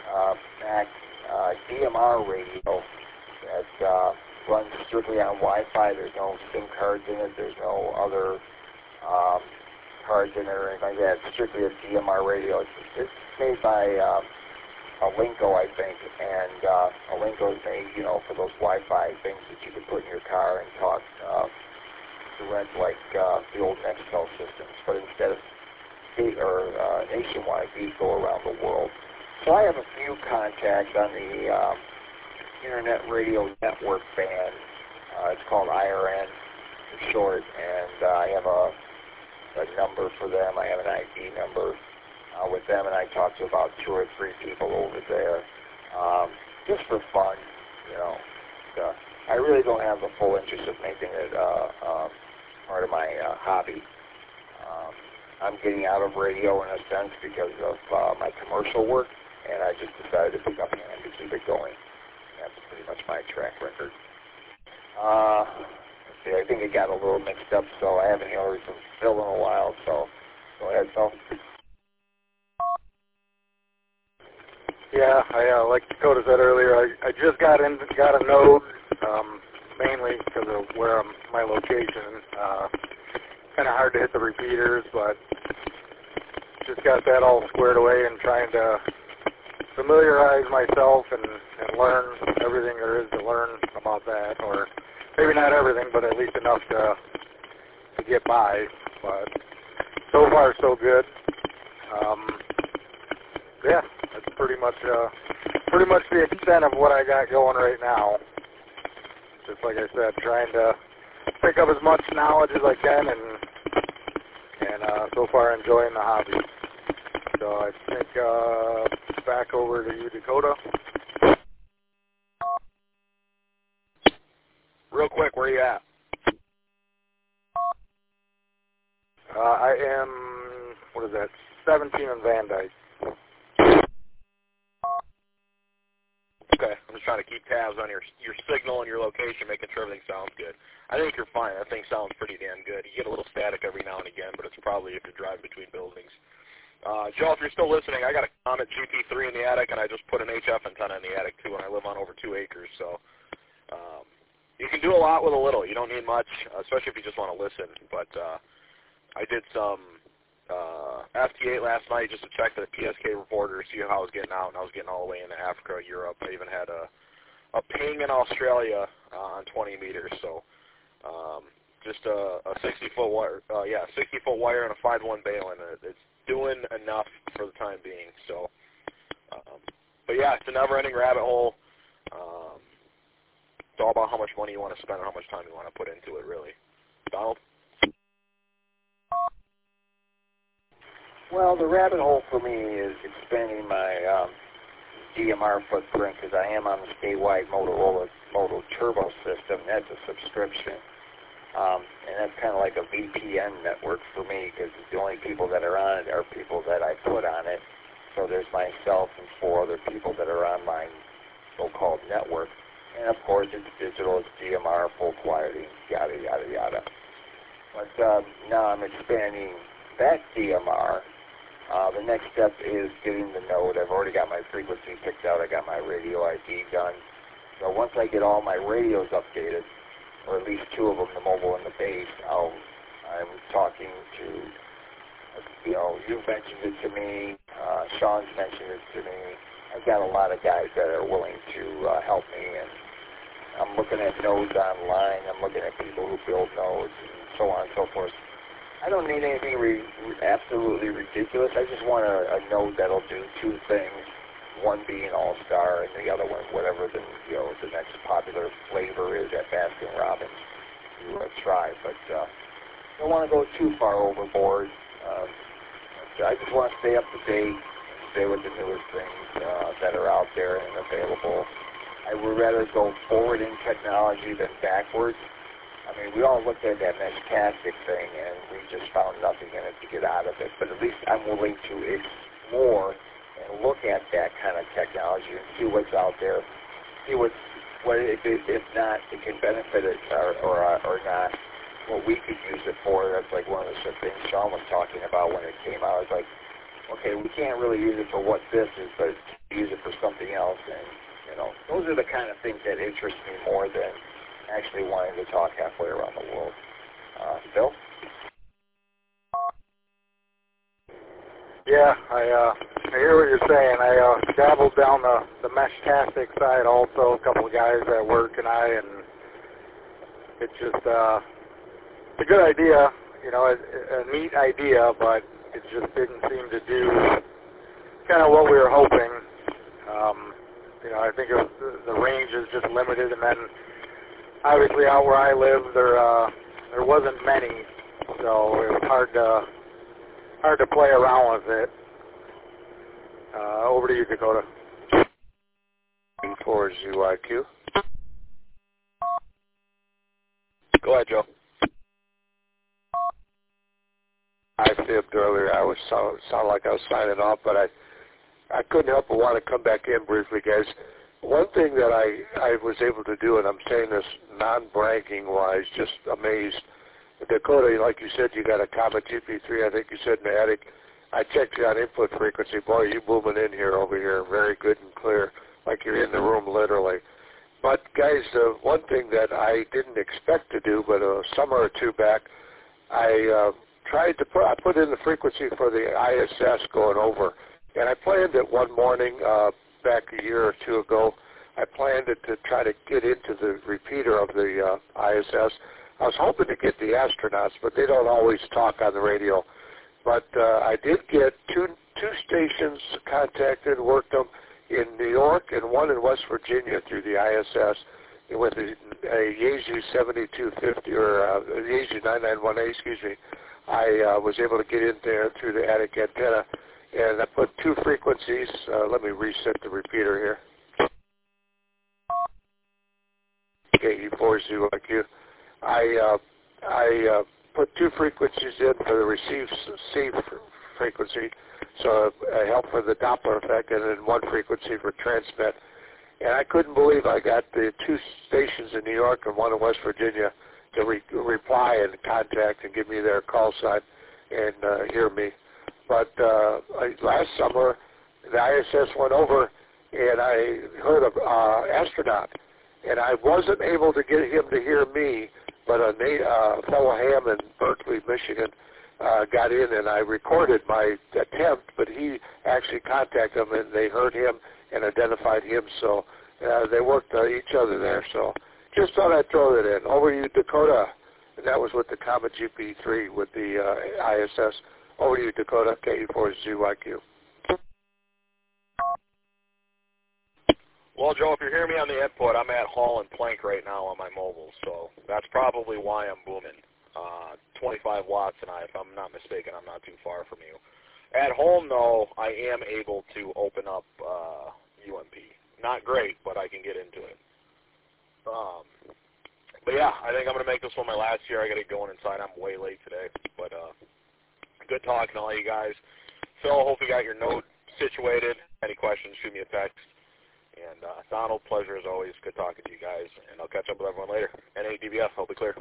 uh, Mac uh, D M R radio that uh, runs strictly on Wi-Fi. There's no SIM cards in it. There's no other um, cards in it or anything like that. It's strictly a D M R radio. It's, it's made by um, Alinco, I think, and uh, Alinco is made, you know, for those Wi-Fi things that you can put in your car and talk uh, to rent like uh, the old Nextel systems, but instead of state or uh, nationwide, these go around the world. So I have a few contacts on the um, Internet Radio Network band. Uh, it's called I R N for short, and uh, I have a, a number for them. I have an I D number uh, with them, and I talk to about two or three people over there, um, just for fun, you know. Uh, I really don't have the full interest of making it uh, uh, part of my uh, hobby. Um, I'm getting out of radio in a sense because of uh, my commercial work, and I just decided to pick up a hand to keep it going. That's pretty much my track record. Uh, let's see, I think it got a little mixed up, so I haven't heard from Phil in a while, so go ahead, Phil. Yeah, I, uh, like Dakota said earlier, I, I just got in, got a node, um, mainly because of where I'm, my location. Uh, kind of hard to hit the repeaters, but just got that all squared away and trying to familiarize myself and, and learn everything there is to learn about that, or maybe not everything, but at least enough to to get by. But so far, so good. Um, yeah, that's pretty much uh, pretty much the extent of what I got going right now. Just like I said, trying to pick up as much knowledge as I can, and and uh, so far enjoying the hobby. So I think uh, back over to you, Dakota. Real quick, where are you at? Uh, I am, what is that, seventeen in Van Dyke. Okay, I'm just trying to keep tabs on your your signal and your location, making sure everything sounds good. I think you're fine. That thing sounds pretty damn good. You get a little static every now and again, but it's probably if you're driving between buildings. Uh, Joe, if you're still listening, I got a Comet G P three in the attic, and I just put an H F antenna in the attic, too, and I live on over two acres. So um, you can do a lot with a little. You don't need much, especially if you just want to listen. But uh, I did some uh, F T eight last night just to check the P S K reporter, see how I was getting out, and I was getting all the way into Africa, Europe. I even had a, a ping in Australia uh, on twenty meters. So um, just a, a sixty foot wire, uh, yeah, sixty foot wire and a five one baling. It's doing enough for the time being. So, um, but yeah, it's a never-ending rabbit hole. Um, it's all about how much money you want to spend and how much time you want to put into it, really. Donald? Well, the rabbit hole for me is expanding my um, D M R footprint because I am on the statewide Motorola Moto Turbo system. That's a subscription. Um, and that's kind of like a V P N network for me because the only people that are on it are people that I put on it. So there's myself and four other people that are on my so-called network. And of course, it's digital, it's D M R, full quality, yada, yada, yada. But um, now I'm expanding that D M R. Uh, the next step is getting the node. I've already got my frequency picked out. I got my radio I D done. So once I get all my radios updated, or at least two of them, the mobile and the base, I'll, I'm talking to, you know, you've mentioned it to me, uh, Sean's mentioned it to me. I've got a lot of guys that are willing to uh, help me, and I'm looking at nodes online. I'm looking at people who build nodes, and so on and so forth. I don't need anything re- absolutely ridiculous. I just want a, a node that'll do two things. One being All-Star and the other one, whatever the you know the next popular flavor is at Baskin Robbins, you uh, try. But uh, don't want to go too far overboard. Uh, I just want to stay up to date, stay with the newest things uh, that are out there and available. I would rather go forward in technology than backwards. I mean, we all looked at that Meshtastic thing, and we just found nothing in it to get out of it. But at least I'm willing to explore and look at that kind of technology and see what's out there, see what's, what if, if not, it can benefit us or, or, or not, what we could use it for. That's like one of the things Sean was talking about when it came out. It's like, okay, we can't really use it for what this is, but use it for something else. And, you know, those are the kind of things that interest me more than actually wanting to talk halfway around the world. Uh, Bill? Yeah, I uh, I hear what you're saying. I uh, dabbled down the, the Meshtastic side also, a couple of guys at work and I, and it's just uh, it's a good idea, you know, a, a neat idea, but it just didn't seem to do kind of what we were hoping. Um, you know, I think it was, the range is just limited, and then obviously out where I live, there uh, there wasn't many, so it was hard to hard to play around with it. Uh, over to you, Dakota. For Z Y Q. Go ahead, Joe. I fibbed earlier. I was sound, sound like I was signing off, but I I couldn't help but want to come back in briefly, guys. One thing that I, I was able to do, and I'm saying this non-bragging-wise, just amazed. Dakota, like you said, you got a Comet G P three, I think you said in the attic. I checked you on input frequency. Boy, you booming in here over here, very good and clear, like you're in the room literally. But, guys, uh, one thing that I didn't expect to do, but a summer or two back, I uh, tried to put, I put in the frequency for the I S S going over. And I planned it one morning uh, back a year or two ago. I planned it to try to get into the repeater of the uh, I S S. I was hoping to get the astronauts, but they don't always talk on the radio. But uh, I did get two two stations contacted, worked them in New York and one in West Virginia through the I S S with a, a Yaesu seventy-two fifty or uh, Yaesu nine ninety-one A, excuse me. I uh, was able to get in there through the attic antenna, and I put two frequencies. Uh, let me reset the repeater here. K E four Z Y Q. I uh, I uh, put two frequencies in for the receive C frequency, so I help for the Doppler effect, and then one frequency for transmit. And I couldn't believe I got the two stations in New York and one in West Virginia to re- reply and contact and give me their call sign and uh, hear me. But uh, last summer, the I S S went over, and I heard an uh, astronaut, and I wasn't able to get him to hear me, but a na- uh, fellow ham in Berkeley, Michigan, uh, got in, and I recorded my attempt, but he actually contacted them, and they heard him and identified him, so uh, they worked uh, each other there. So just thought I'd throw that in. Over to you, Dakota. And that was with the Comet G P three with the uh, I S S. Over to you, Dakota, K E four Z Y Q. Well, Joe, if you're hearing me on the input, I'm at Hall and Plank right now on my mobile, so that's probably why I'm booming. Uh, twenty-five watts, and I, if I'm not mistaken, I'm not too far from you. At home, though, I am able to open up uh, U M P. Not great, but I can get into it. Um, but yeah, I think I'm going to make this one my last year. I got to get going inside. I'm way late today, but uh, good talking to all you guys. Phil, hope you got your note situated. Any questions, shoot me a text. And uh, Donald, pleasure as always. Good talking to you guys, and I'll catch up with everyone later. N A D B F, I'll be clear.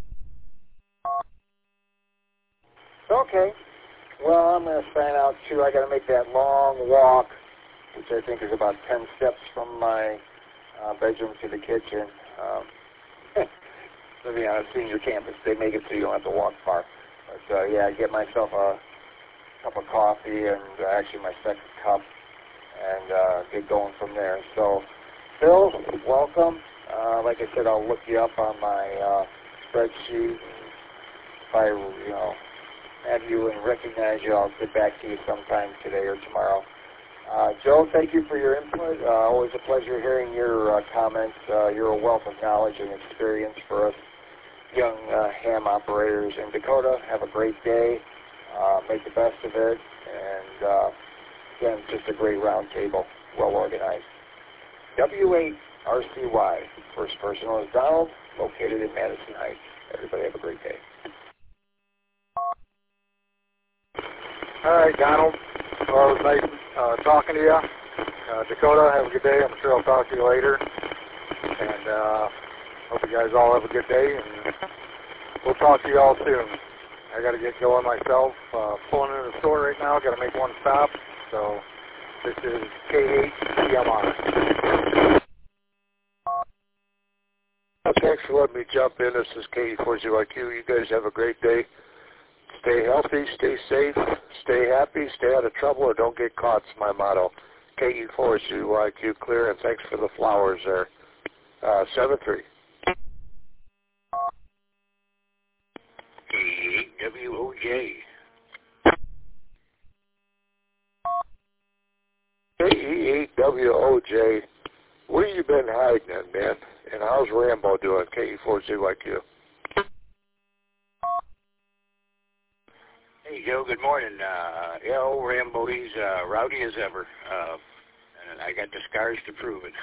Okay. Well, I'm going to sign out, too. I got to make that long walk, which I think is about ten steps from my uh, bedroom to the kitchen. Um, living on a senior campus, they make it so you don't have to walk far. But, uh, yeah, I get myself a cup of coffee and uh, actually my second cup and uh, get going from there. So, Phil, welcome. Uh, like I said, I'll look you up on my uh, spreadsheet. If I, you know, have you and recognize you, I'll get back to you sometime today or tomorrow. Uh, Joe, thank you for your input. Uh, always a pleasure hearing your uh, comments. Uh, you're a wealth of knowledge and experience for us young uh, ham operators. And Dakota, have a great day. Uh, make the best of it. And uh, again, just a great round table, well organized. W eight R C Y, first person known as Donald, located in Madison Heights. Everybody have a great day. All right, Donald. Well, it was nice uh, talking to you. Uh, Dakota, have a good day. I'm sure I'll talk to you later. And uh, hope you guys all have a good day. And we'll talk to you all soon. I got to get going myself. Uh, pulling into the store right now. Got to make one stop. So this is K eight C M R. Thanks for letting me jump in. This is K E four Z Y Q. You guys have a great day. Stay healthy, stay safe, stay happy, stay out of trouble, or don't get caught. It's my motto. K E four Z Y Q clear, and thanks for the flowers there. Uh, seven three. K E eight W O J. K E eight W O J. Where you been hiding at, man? And how's Rambo doing? K E four Z Y Q. Hey, Joe, good morning. Uh, yeah, old Rambo, he's uh, rowdy as ever. Uh, and I got the scars to prove it.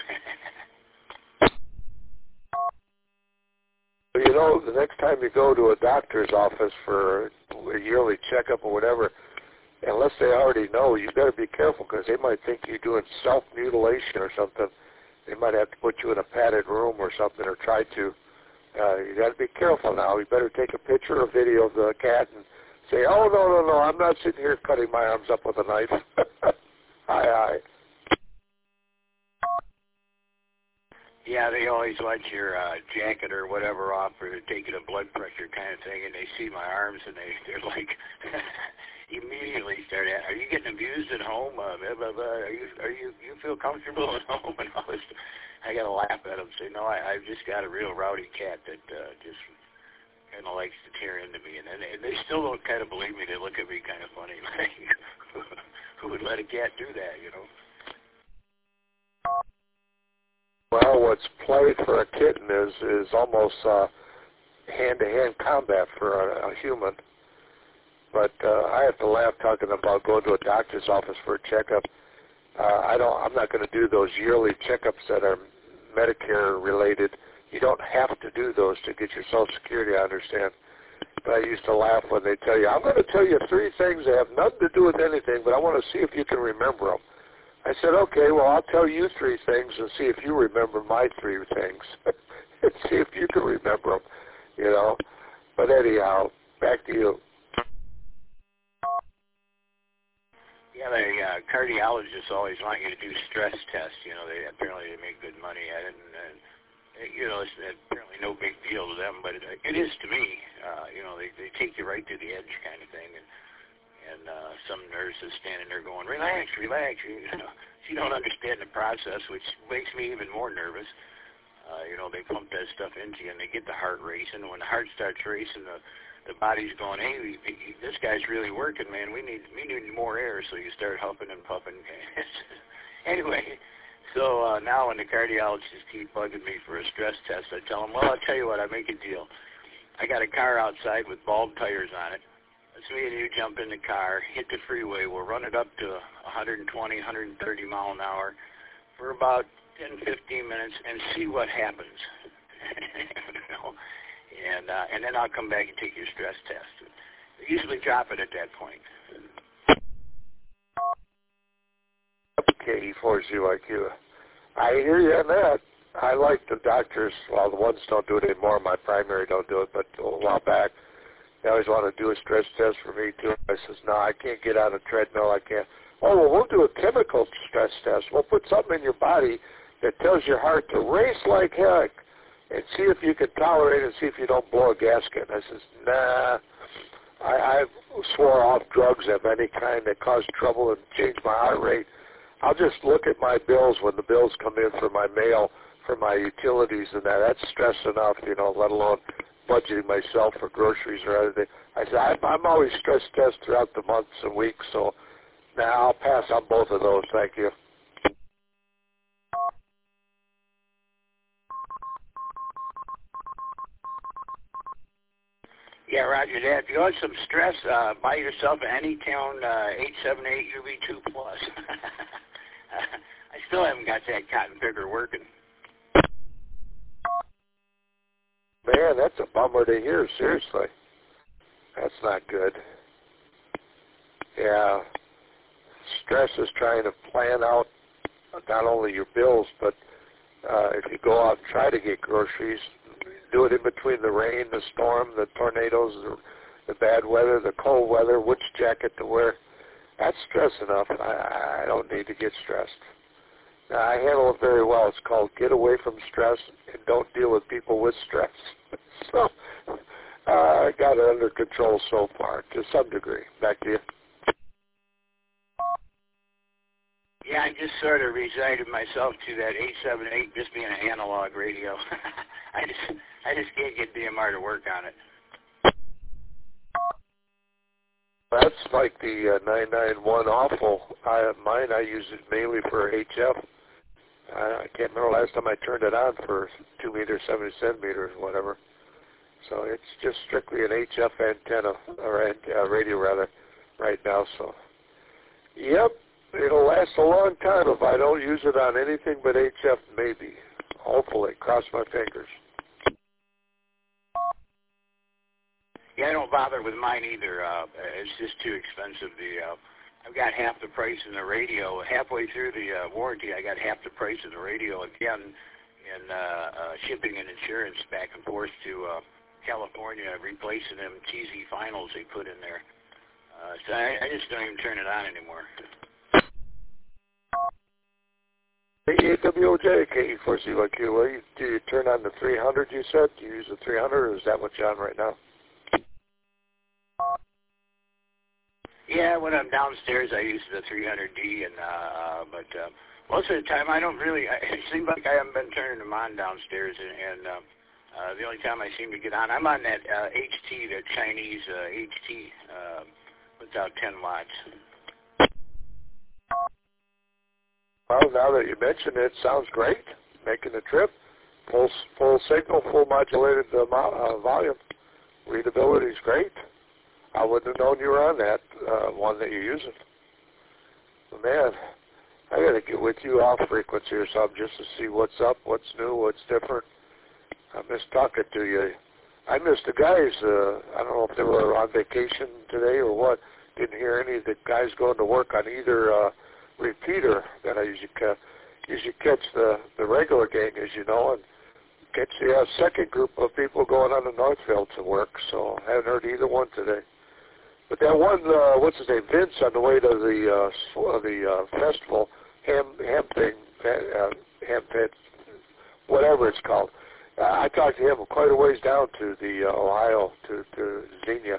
You know, the next time you go to a doctor's office for a yearly checkup or whatever, unless they already know, you better be careful because they might think you're doing self-mutilation or something. They might have to put you in a padded room or something, or try to. Uh, you got to be careful now. You better take a picture or video of the cat and say, "Oh no, no, no! I'm not sitting here cutting my arms up with a knife." Aye, aye. Yeah, they always want your uh, jacket or whatever off for taking a blood pressure kind of thing, and they see my arms and they they're like. Immediately start at, are you getting abused at home? Uh, blah, blah, blah. Are you are you you feel comfortable at home and all this? I gotta laugh at them. Say no, I I've just got a real rowdy cat that uh, just kind of likes to tear into me, and, and they still don't kind of believe me. They look at me kind of funny, like who would let a cat do that, you know? Well, what's play for a kitten is is almost uh, hand-to-hand combat for a, a human. But uh, I have to laugh talking about going to a doctor's office for a checkup. Uh, I don't. I'm not going to do those yearly checkups that are Medicare related. You don't have to do those to get your Social Security. I understand. But I used to laugh when they tell you, "I'm going to tell you three things that have nothing to do with anything, but I want to see if you can remember them." I said, "Okay, well, I'll tell you three things and see if you remember my three things, and see if you can remember them." You know. But anyhow, back to you. Yeah, the uh, cardiologists always want you to do stress tests. You know, they apparently they make good money at it, and, and you know, it's apparently no big deal to them, but it, it is to me. Uh, you know, they they take you right to the edge, kind of thing, and and uh, some nurse is standing there going, "Relax, relax." You know, you don't understand the process, which makes me even more nervous. Uh, you know, they pump that stuff into you, and they get the heart racing. When the heart starts racing, the the body's going, "Hey, we, we, this guy's really working, man. We need we need more air." So you start huffing and puffing. Anyway, so uh, now when the cardiologists keep bugging me for a stress test, I tell them, "Well, I'll tell you what. I make a deal. I got a car outside with bulb tires on it. Let's me and you jump in the car, hit the freeway. We'll run it up to one twenty, one thirty mile an hour for about ten, fifteen minutes and see what happens." You know? And uh, and then I'll come back and take your stress test. They usually drop it at that point. K E four Z Y Q. I hear you on that. I like the doctors. Well, the ones don't do it anymore. My primary don't do it, but a while back, they always want to do a stress test for me too. I says, "No, I can't get on a treadmill. I can't." "Oh, well, we'll do a chemical stress test. We'll put something in your body that tells your heart to race like heck, and see if you can tolerate it and see if you don't blow a gasket." And I says, "Nah, I, I swore off drugs of any kind that cause trouble and change my heart rate. I'll just look at my bills when the bills come in for my mail, for my utilities and that. That's stress enough, you know, let alone budgeting myself for groceries or anything." I said, I'm, I'm always stress test throughout the months and weeks, so now nah, I'll pass on both of those. Thank you. Yeah, Roger that. If you want some stress, uh, buy yourself an Anytown uh, eight seven eight U V two plus. I still haven't got that cotton picker working. Man, that's a bummer to hear, seriously. That's not good. Yeah, stress is trying to plan out not only your bills, but uh, if you go out and try to get groceries, do it in between the rain, the storm, the tornadoes, the bad weather, the cold weather, which jacket to wear. That's stress enough. I, I don't need to get stressed. Now, I handle it very well. It's called get away from stress and don't deal with people with stress. So uh, I got it under control so far to some degree. Back to you. Yeah, I just sort of resigned myself to that eight seven eight just being an analog radio. I just I just can't get D M R to work on it. That's like the uh, nine nine one awful. I, mine, I use it mainly for H F. I, I can't remember last time I turned it on for two meters, seventy centimeters, whatever. So it's just strictly an H F antenna, or uh, radio rather, right now. So, yep. It'll last a long time if I don't use it on anything but H F, maybe. Hopefully. Cross my fingers. Yeah, I don't bother with mine either. Uh, it's just too expensive. The uh, I've got half the price in the radio. Halfway through the uh, warranty, I got half the price of the radio again in uh, uh, shipping and insurance back and forth to uh, California, replacing them T Z finals they put in there. Uh, so I, I just don't even turn it on anymore. A W O J, K E four Z Y Q. Well, you, do you turn on the three hundred, you said? Do you use the three hundred, or is that what you're on right now? Yeah, when I'm downstairs, I use the three hundred D, and uh, but uh, most of the time I don't really. I, it seems like I haven't been turning them on downstairs, and, and uh, uh, the only time I seem to get on, I'm on that uh, H T, the Chinese uh, H T, uh, puts out ten watts. Well, now that you mention it, it sounds great. Making the trip, full full signal, full modulated uh, uh, volume. Readability is great. I wouldn't have known you were on that uh, one that you're using. But man, I got to get with you off frequency or something just to see what's up, what's new, what's different. I miss talking to you. I missed the guys. Uh, I don't know if they were on vacation today or what. Didn't hear any of the guys going to work on either uh, repeater that I usually ca- usually catch the, the regular gang, as you know, and catch the uh, second group of people going on to Northfield to work. So I haven't heard either one today. But that one, uh, what's his name, Vince, on the way to the uh, the uh, festival, ham ham thing, uh, ham pit, whatever it's called. Uh, I talked to him quite a ways down to the uh, Ohio to to Xenia.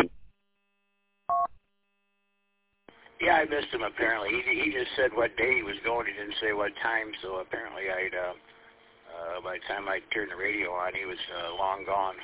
Yeah, I missed him apparently. He he just said what day he was going. He didn't say what time. So apparently, I'd uh, uh, by the time I turned the radio on, he was uh, long gone.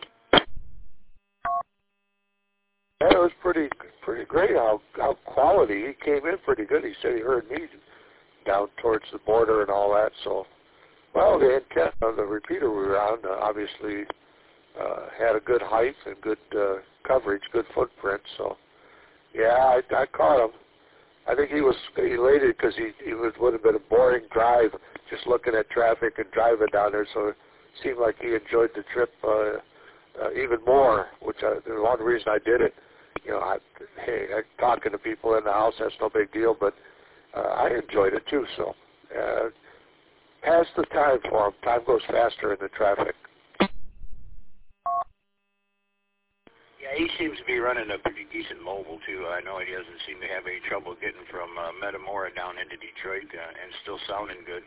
Yeah, it was pretty pretty great how how quality. He came in pretty good. He said he heard me down towards the border and all that. So, well, the antenna on the repeater we were on uh, obviously uh, had a good height and good uh, coverage, good footprint. So, yeah, I, I caught him. I think he was elated because he, he was, would have been a boring drive just looking at traffic and driving down there. So it seemed like he enjoyed the trip uh, uh, even more, which I, the one reason I did it. You know, I, hey, I, talking to people in the house, that's no big deal, but uh, I enjoyed it too. So uh, pass the time for him. Time goes faster in the traffic. Yeah, he seems to be running a pretty decent mobile, too. I know he doesn't seem to have any trouble getting from uh, Metamora down into Detroit uh, and still sounding good.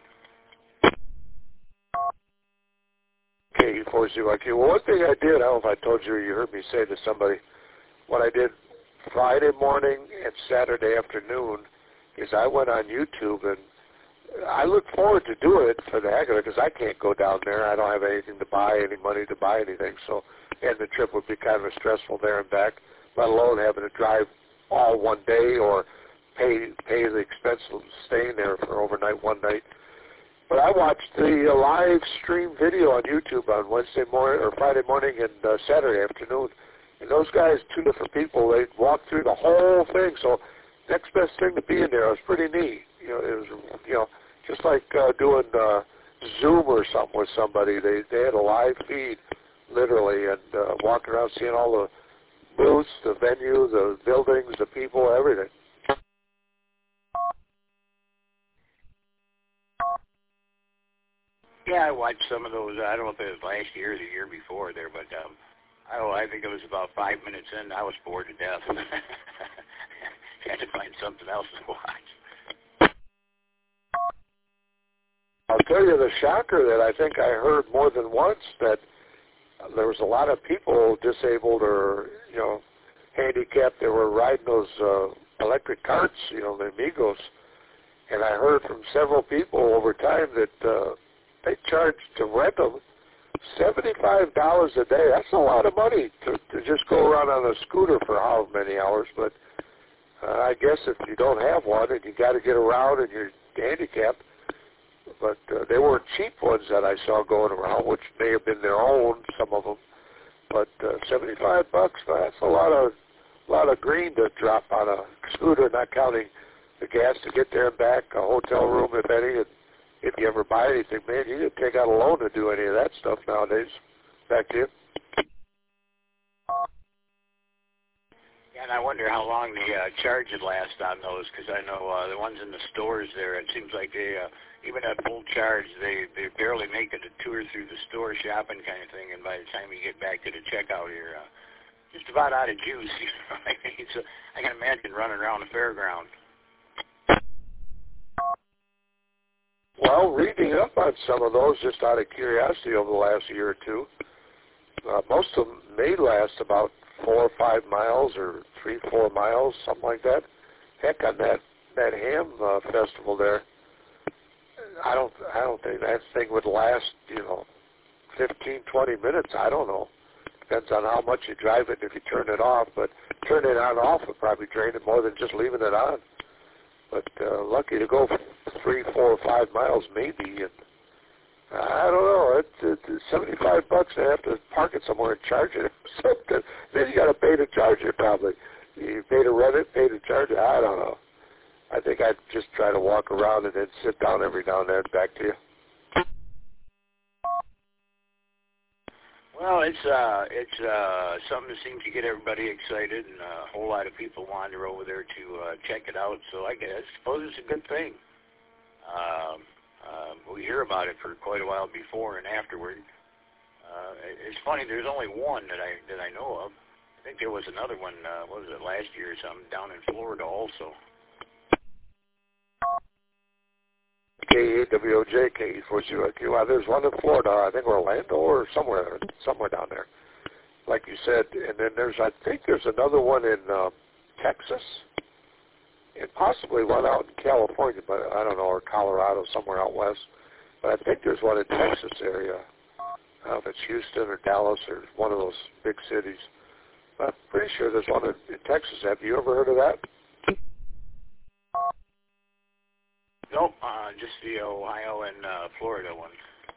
K E four Z Y Q. Well, one thing I did, I don't know if I told you or you heard me say to somebody, what I did Friday morning and Saturday afternoon is I went on YouTube, and I look forward to doing it for the heck of it because I can't go down there. I don't have anything to buy, any money to buy anything. So, and the trip would be kind of stressful there and back, let alone having to drive all one day or pay pay the expense of staying there for overnight one night. But I watched the uh, live stream video on YouTube on Wednesday morning or Friday morning and uh, Saturday afternoon. And those guys, two different people, they walked through the whole thing. So next best thing to be in there was pretty neat. You know, it was, you know, just like uh, doing uh, Zoom or something with somebody. They they had a live feed, literally, and uh, walking around seeing all the booths, the venue, the buildings, the people, everything. Yeah, I watched some of those. I don't know if it was last year or the year before there, but um, Oh, I think it was about five minutes in. I was bored to death. Had to find something else to watch. I'll tell you the shocker that I think I heard more than once, that there was a lot of people disabled or, you know, handicapped that were riding those uh, electric carts, you know, the Amigos. And I heard from several people over time that uh, they charged to rent them seventy-five dollars a day. That's a lot of money to, to just go around on a scooter for how many hours. But uh, I guess if you don't have one and you got to get around and you're handicapped, but uh, they weren't cheap ones that I saw going around, which may have been their own, some of them. But uh, seventy-five bucks, that's a lot of a lot of green to drop on a scooter, not counting the gas to get there and back, a hotel room, if any. And if you ever buy anything, man, you can take out a loan to do any of that stuff nowadays. Back to you. Yeah, and I wonder how long the uh, charge would last on those, because I know uh, the ones in the stores there, it seems like they, uh, even at full charge, they, they barely make it a tour through the store shopping kind of thing, and by the time you get back to the checkout, you're uh, just about out of juice. You know what I mean? So I can imagine running around the fairground. Well, reading up on some of those just out of curiosity over the last year or two, uh, most of them may last about four or five miles or three, four miles, something like that. Heck, on that that ham uh, festival there, I don't I don't think that thing would last, you know, fifteen, twenty minutes. I don't know. Depends on how much you drive it and if you turn it off. But turning it on and off would probably drain it more than just leaving it on. But uh, lucky to go three, four, or five miles maybe. And I don't know. It's, it's seventy-five bucks. I have to park it somewhere and charge it. Something. Then you got to pay to charge it probably. You pay to rent it, pay to charge it. I don't know. I think I'd just try to walk around and then sit down every now and then. Back to you. Well, it's uh, it's uh, something that seems to get everybody excited, and uh, a whole lot of people wander over there to uh, check it out. So I guess, I suppose it's a good thing. Um, uh, we hear about it for quite a while before and afterward. Uh, it's funny. There's only one that I that I know of. I think there was another one. Uh, what was it, last year or something, down in Florida also. K A W O J, K E four zero Q. Uh, there's one in Florida, I think Orlando or somewhere, somewhere down there, like you said. And then there's, I think there's another one in uh, Texas, and possibly one out in California, but I don't know, or Colorado, somewhere out west. But I think there's one in Texas area. I don't know if it's Houston or Dallas or one of those big cities. But I'm pretty sure there's one in, in Texas. Have you ever heard of that? Nope, uh, just the Ohio and uh, Florida one.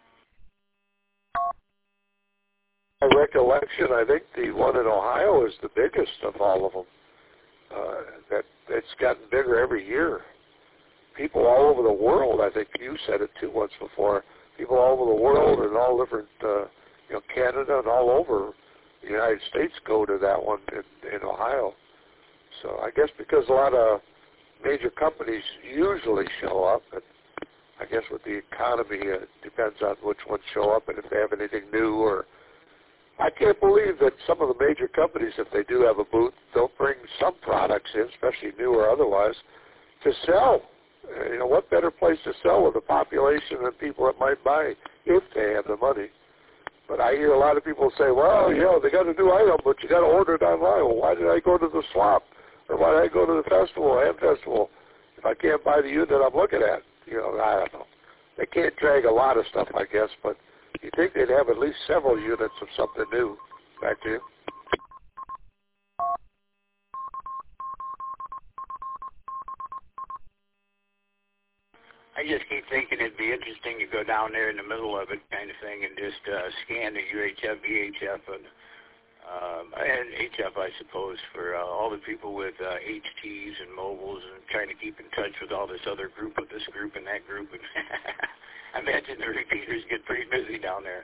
My recollection, I think the one in Ohio is the biggest of all of them. Uh, that it's gotten bigger every year. People all over the world, I think you said it too once before, people all over the world and all different, uh, you know, Canada and all over the United States go to that one in, in Ohio. So I guess because a lot of major companies usually show up, and I guess with the economy, it depends on which ones show up and if they have anything new. Or I can't believe that some of the major companies, if they do have a booth, they'll bring some products in, especially new or otherwise, to sell. You know, what better place to sell with the population and people that might buy if they have the money? But I hear a lot of people say, well, you know, they got a new item, but you got to order it online. Well, why did I go to the swap? Or why did I go to the festival, ham festival, if I can't buy the unit I'm looking at? You know, I don't know. They can't drag a lot of stuff, I guess, but you'd think they'd have at least several units of something new. Back to you. I just keep thinking it'd be interesting to go down there in the middle of it kind of thing and just uh, scan the U H F, V H F, and Um, and H F, I suppose, for uh, all the people with uh, H Ts and mobiles and trying to keep in touch with all this other group with this group and that group. And I imagine the repeaters get pretty busy down there.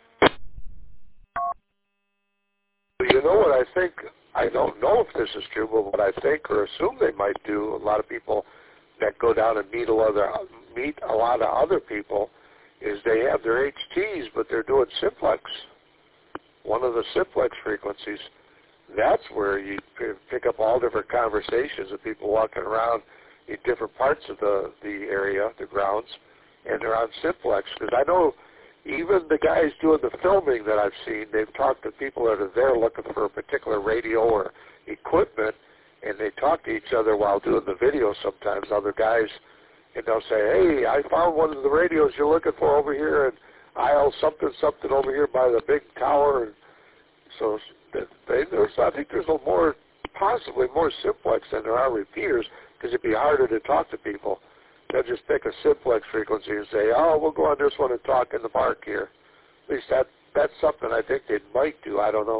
You know what I think? I don't know if this is true, but what I think or assume they might do, a lot of people that go down and meet a lot of, meet a lot of other people, is they have their H Ts, but they're doing Simplex. one of the simplex frequencies, that's where you pick up all different conversations of people walking around in different parts of the, the area, the grounds, and they're on simplex. Because I know even the guys doing the filming that I've seen, they've talked to people that are there looking for a particular radio or equipment, and they talk to each other while doing the video sometimes, other guys, and they'll say, hey, I found one of the radios you're looking for over here, and aisle something, something over here by the big tower. And so they, there's, I think there's a more, possibly more simplex than there are repeaters, because it'd be harder to talk to people. They'll just pick a simplex frequency and say, oh, we'll go on this one and talk in the park here. At least that that's something I think they might do. I don't know.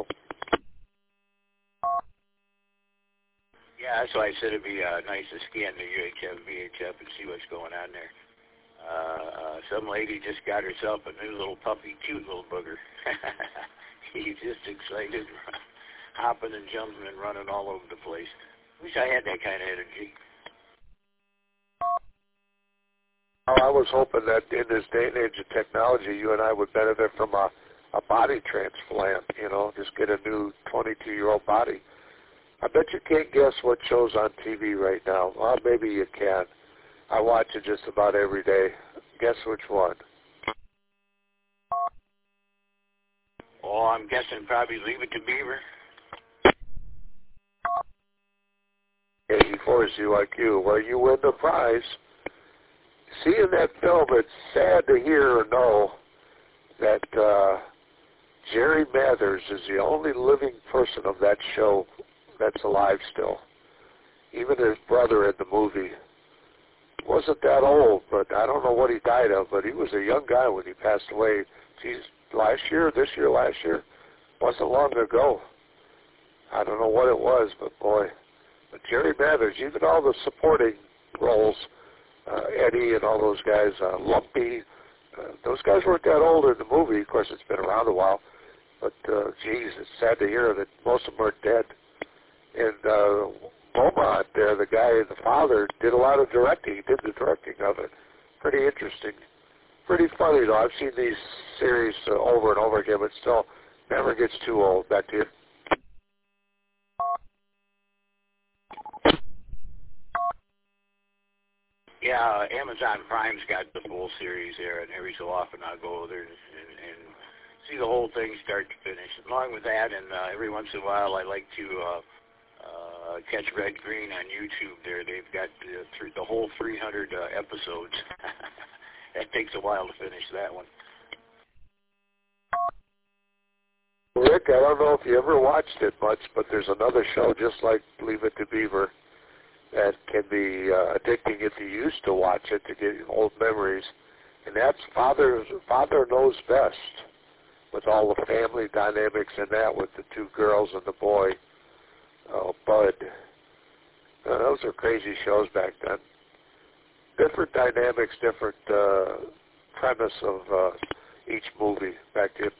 Yeah, that's why I said it'd be uh, nice to scan the U H F, V H F and see what's going on there. Uh, some lady just got herself a new little puppy, cute little booger. He's just excited, hopping and jumping and running all over the place. Wish I had that kind of energy. I was hoping that in this day and age of technology, you and I would benefit from a, a body transplant, you know, just get a new twenty-two-year-old body. I bet you can't guess what show's on T V right now. Well, maybe you can. I watch it just about every day. Guess which one? Oh, I'm guessing probably Leave It to Beaver. eighty-four Z Y Q. Well, you win the prize. Seeing that film, it's sad to hear or know that uh, Jerry Mathers is the only living person of that show that's alive still. Even his brother in the movie wasn't that old, but I don't know what he died of, but he was a young guy when he passed away. Geez, last year, this year, last year, wasn't long ago. I don't know what it was, but boy. But Jerry Mathers, even all the supporting roles, uh, Eddie and all those guys, uh, Lumpy, uh, those guys weren't that old in the movie. Of course, it's been around a while. But, uh, geez, it's sad to hear that most of them are dead. And uh, Beaumont there, the guy, the father, did a lot of directing. He did the directing of it. Pretty interesting. Pretty funny, though. I've seen these series uh, over and over again, but still never gets too old. Back to you. Yeah, uh, Amazon Prime's got the full series there, and every so often I'll go there and, and, and see the whole thing start to finish. Along with that, and uh, every once in a while I like to uh, uh, catch Red Green on YouTube there. They've got the, th- the whole three hundred uh, episodes. That takes a while to finish that one. Rick, I don't know if you ever watched it much, but there's another show just like Leave It to Beaver that can be uh, addicting if you used to watch it to get old memories, and that's Father Father Knows Best, with all the family dynamics in that with the two girls and the boy, oh, Bud. Uh, those are crazy shows back then. Different dynamics, different uh, premise of uh, each movie. Back to you.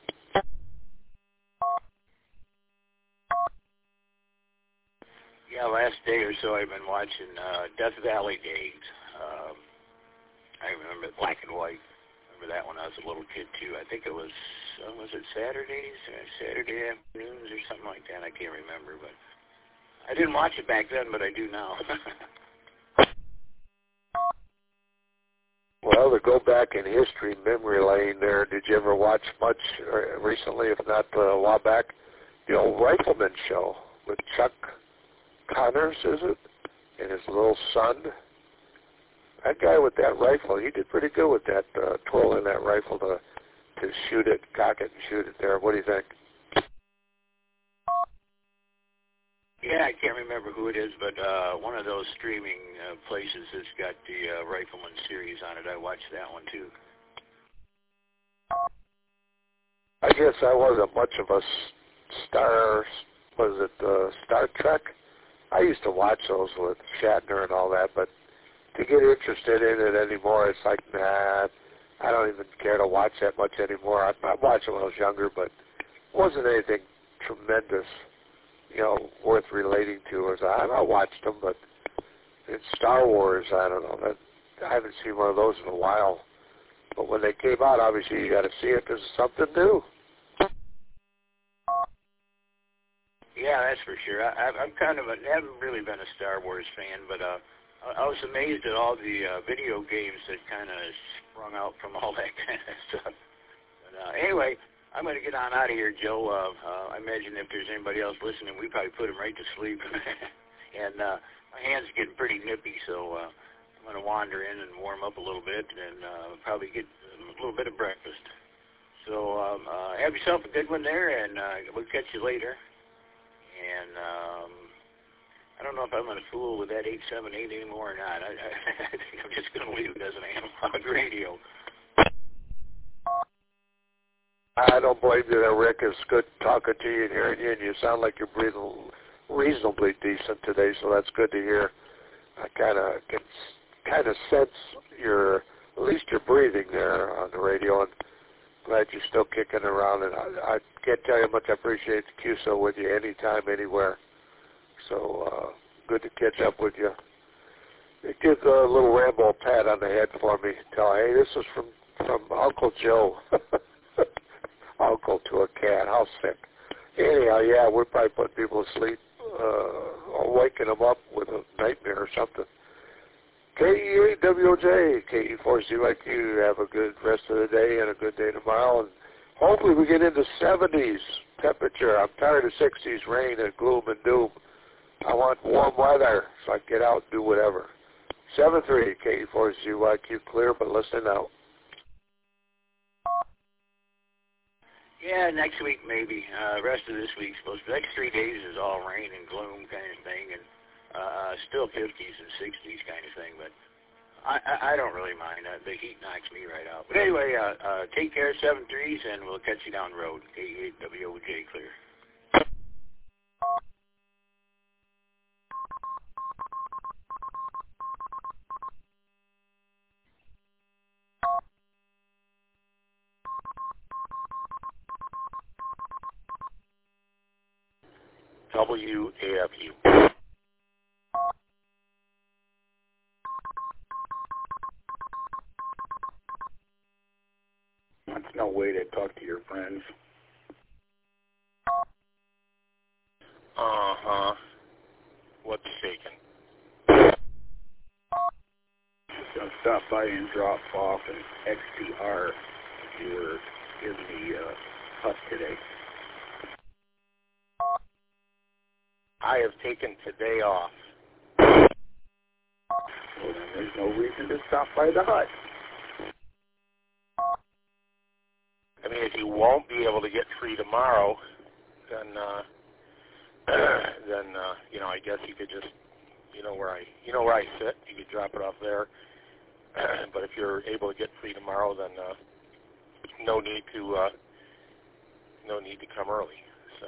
Yeah, last day or so I've been watching uh, Death Valley Days. Um, I remember Black and White. Remember that when I was a little kid too. I think it was uh, was it Saturdays or Saturday afternoons or something like that. I can't remember, but I didn't watch it back then, but I do now. Well, to go back in history, memory lane there, did you ever watch much uh, recently, if not uh, a while back, the old Rifleman show with Chuck Connors, is it, and his little son? That guy with that rifle, he did pretty good with that, uh, twirling that rifle to to shoot it, cock it, and shoot it there. What do you think? Yeah, I can't remember who it is, but uh, one of those streaming uh, places has got the uh, Rifleman series on it. I watched that one too. I guess I wasn't much of a star, was it uh, Star Trek? I used to watch those with Shatner and all that, but to get interested in it anymore, it's like, nah, I don't even care to watch that much anymore. I, I watched it when I was younger, but it wasn't anything tremendous, you know, worth relating to. As I, I watched them, but in Star Wars, I don't know. That, I haven't seen one of those in a while. But when they came out, obviously you got to see it. This is something new. Yeah, that's for sure. I, I'm kind of a, haven't really been a Star Wars fan, but uh, I was amazed at all the uh, video games that kind of sprung out from all that kind of stuff. But uh, anyway, I'm going to get on out of here, Joe. Uh, uh, I imagine if there's anybody else listening, we probably put them right to sleep. And uh, my hands are getting pretty nippy, so uh, I'm going to wander in and warm up a little bit and uh, probably get a little bit of breakfast. So um, uh, have yourself a good one there, and uh, we'll catch you later. And um, I don't know if I'm going to fool with that eight seven eight anymore or not. I, I, I think I'm just going to leave it as an analog radio. I don't blame you there, Rick. It's good talking to you and hearing you, and you sound like you're breathing reasonably decent today, so that's good to hear. I kind of can kind of sense your, at least your breathing there on the radio, and glad you're still kicking around. And I, I can't tell you how much I appreciate the Q S O with you anytime, anywhere. So uh, good to catch up with you. Give a little Rambo pat on the head for me. Tell, hey, this is from from Uncle Joe. Uncle to a cat. How sick. Anyhow, yeah, we're probably putting people to sleep, uh, or waking them up with a nightmare or something. K E eight W O J, K E four Z Y Q, have a good rest of the day and a good day tomorrow. And hopefully we get into seventies temperature. I'm tired of sixties rain and gloom and doom. I want warm weather so I can get out and do whatever. seven three, K E four Z Y Q, clear, but listen out. Yeah, next week maybe. Uh, rest of this week's supposed to. The next three days is all rain and gloom kind of thing, and uh, still fifties and sixties kind of thing. But I, I, I don't really mind. Uh, the heat knocks me right out. But anyway, uh, uh, take care, seven threes, and we'll catch you down the road. K eight W O J clear. W A F U. That's no way to talk to your friends. Uh-huh. What's shaking? So stop by and drop off an X T R if you were in the uh, hut today. I have taken today off. Well, then there's no reason to stop by the hut. I mean, if you won't be able to get free tomorrow, then, uh, then uh, you know, I guess you could just, you know where I, you know where I sit. You could drop it off there. But if you're able to get free tomorrow, then uh, no need to, uh, no need to come early. So.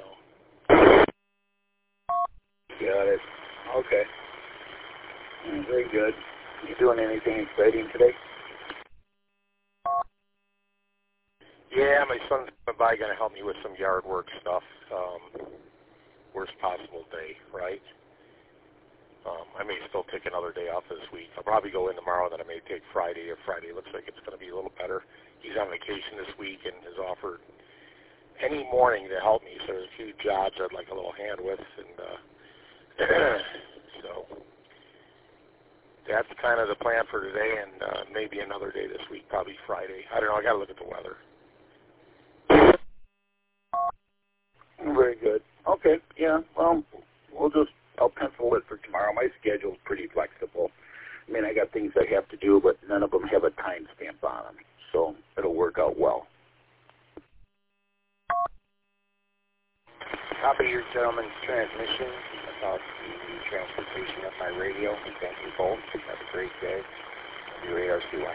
Got it. Okay. Mm, very good. You doing anything exciting today? Yeah, my son's by going to help me with some yard work stuff. Um, worst possible day, right? Um, I may still take another day off this week. I'll probably go in tomorrow, then I may take Friday. If Friday looks like it's going to be a little better. He's on vacation this week and has offered any morning to help me. So there's a few jobs I'd like a little hand with, and uh, so that's kind of the plan for today, and uh, maybe another day this week, probably Friday. I don't know. I got to look at the weather. Very good. Okay. Yeah. Well, we'll just I'll pencil it for tomorrow. My schedule's pretty flexible. I mean, I got things I have to do, but none of them have a time stamp on them, so it'll work out well. Copy your gentleman's transmission about the transportation of my radio. Thank you both. Have a great day. W A R C Y.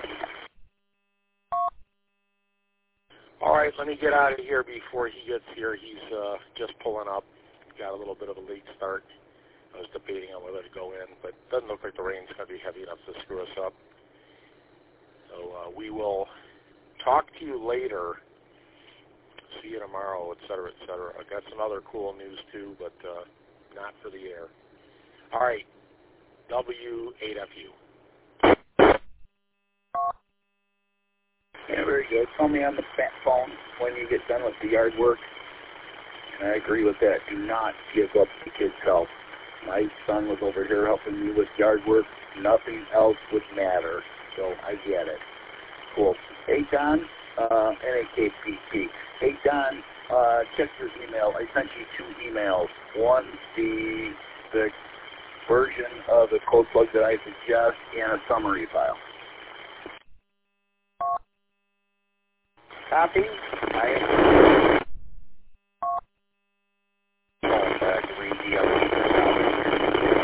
All right, let me get out of here before he gets here. He's uh, just pulling up. Got a little bit of a late start. I was debating on whether to go in, but it doesn't look like the rain's going to be heavy enough to screw us up. So uh, we will talk to you later. See you tomorrow, et cetera, et cetera. I've got some other cool news, too, but uh, not for the air. All right, W eight F U. Yeah, very good. Call me on the phone when you get done with the yard work. And I agree with that. Do not give up the kids' health. My son was over here helping me with yard work. Nothing else would matter. So I get it. Cool. Hey, Don, uh, N A K P P. Hey, Don, uh, check your email. I sent you two emails. One, the the version of the code plug that I suggest, and a summary file. Copy. I am going back to read the other.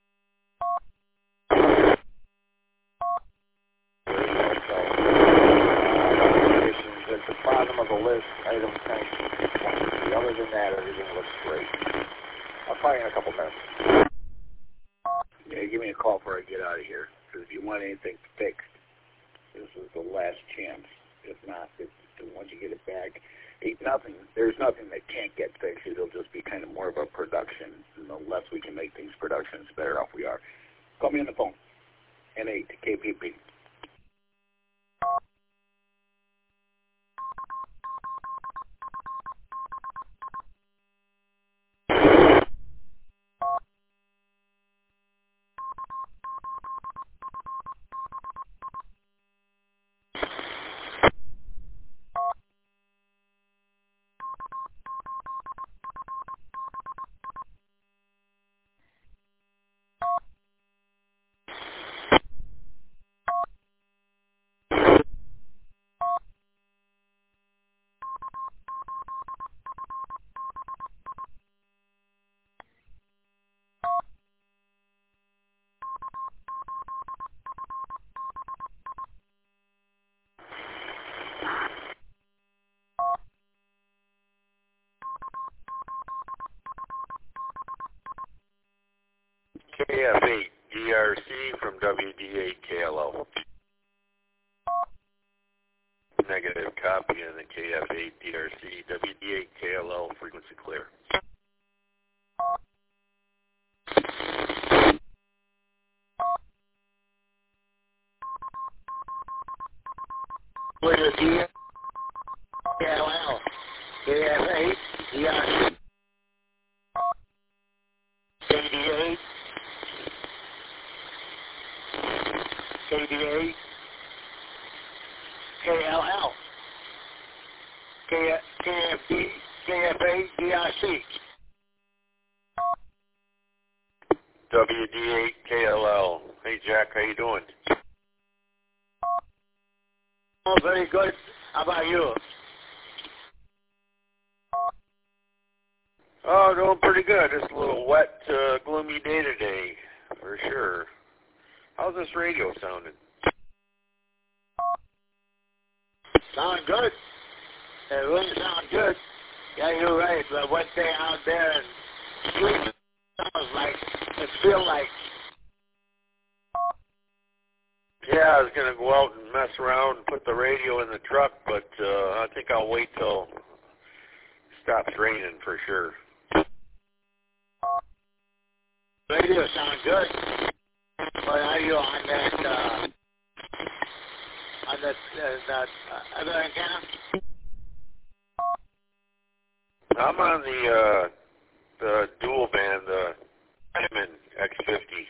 At the bottom of the list, item ten. Other than that, everything looks great. I'll call you in a couple minutes. Yeah, give me a call before I get out of here. Because if you want anything fixed, this is the last chance. If not, it's, once you get it back, ain't nothing. There's nothing that can't get fixed. It'll just be kind of more of a production. And the less we can make things production, the better off we are. Call me on the phone. N A to K P P. K F eight D R C from W D eight K L O. Negative copy on the K F eight D R C W D eight K L O, frequency clear. Clear D K L L. K F eight D R C. K D eight. K D eight. K L L. K F B. K F eight D R C. W D eight K L L. Hey Jack, how you doing? Oh, very good. How about you? Oh, doing pretty good. Just a little wet, uh, gloomy day today, for sure. How's this radio sounding? Sound good. It really sounds good. Yeah, you're right. But one day out there and sleep sounds like, it feels like. Yeah, I was going to go out and mess around and put the radio in the truck, but uh, I think I'll wait till it stops raining for sure. Radio sounds good. But are you on that, uh, on that, uh, that uh, other antenna? I'm on the, uh, the dual band, the Edmund X fifty.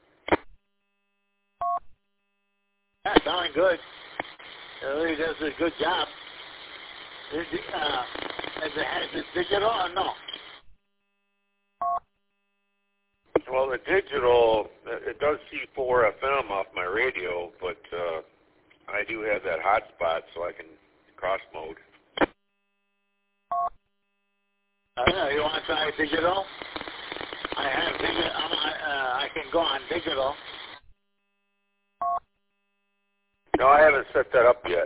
That sounds good. It really does a good job. Is it, uh, is it, has it digital or no? Well, the digital, it does C four F M off my radio, but uh, I do have that hotspot so I can cross mode. Uh, you want to try digital? I have digital. I'm, I, uh, I can go on digital. No, I haven't set that up yet.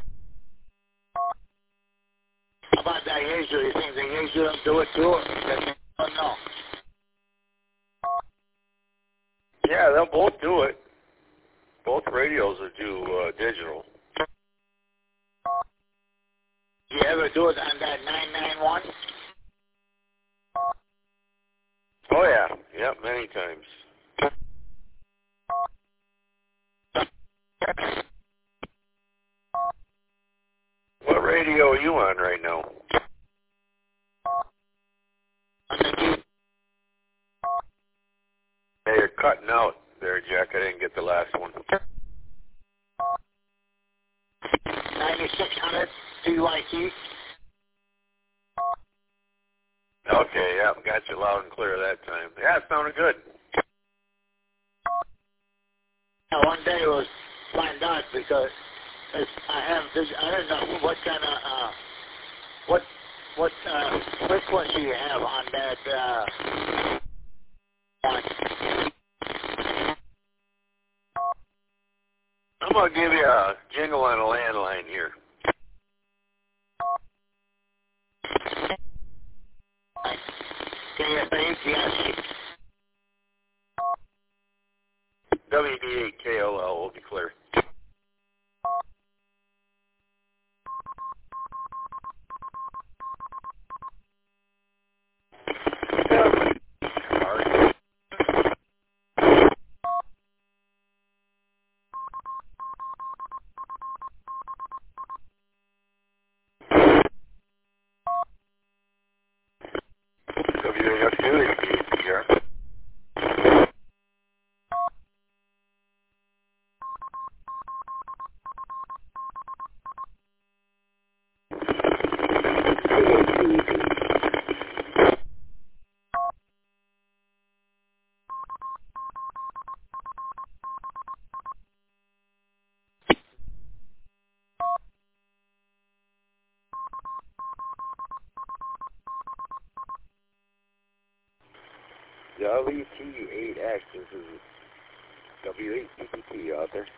How about that Yaesu? You think the Yaesu don't do it too? Oh, no. Yeah, they'll both do it. Both radios will do uh, digital. You ever do it on that nine nine one? Oh, yeah. Yep, many times. What radio are you on right now? I didn't get the last one. ninety-six hundred D Y T. Okay, yeah, got you loud and clear that time. Yeah, it sounded good. Yeah, one day it was find out because it's, I have this, I don't know what kind of uh, what what uh, frequency you have on that. Uh, one. I'm gonna give you a jingle on a landline here. K F eight, yes. W D eight K L L will be clear. W A F U, A B P R. W T eight X, this is W eight P P T out there.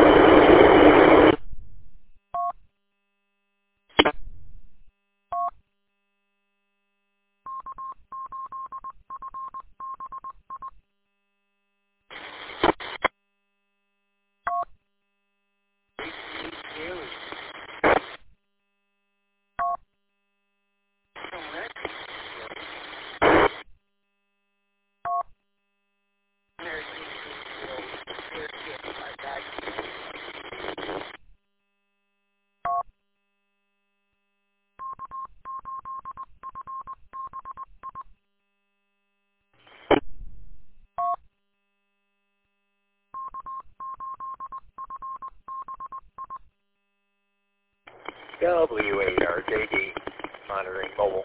W A R J D, monitoring mobile.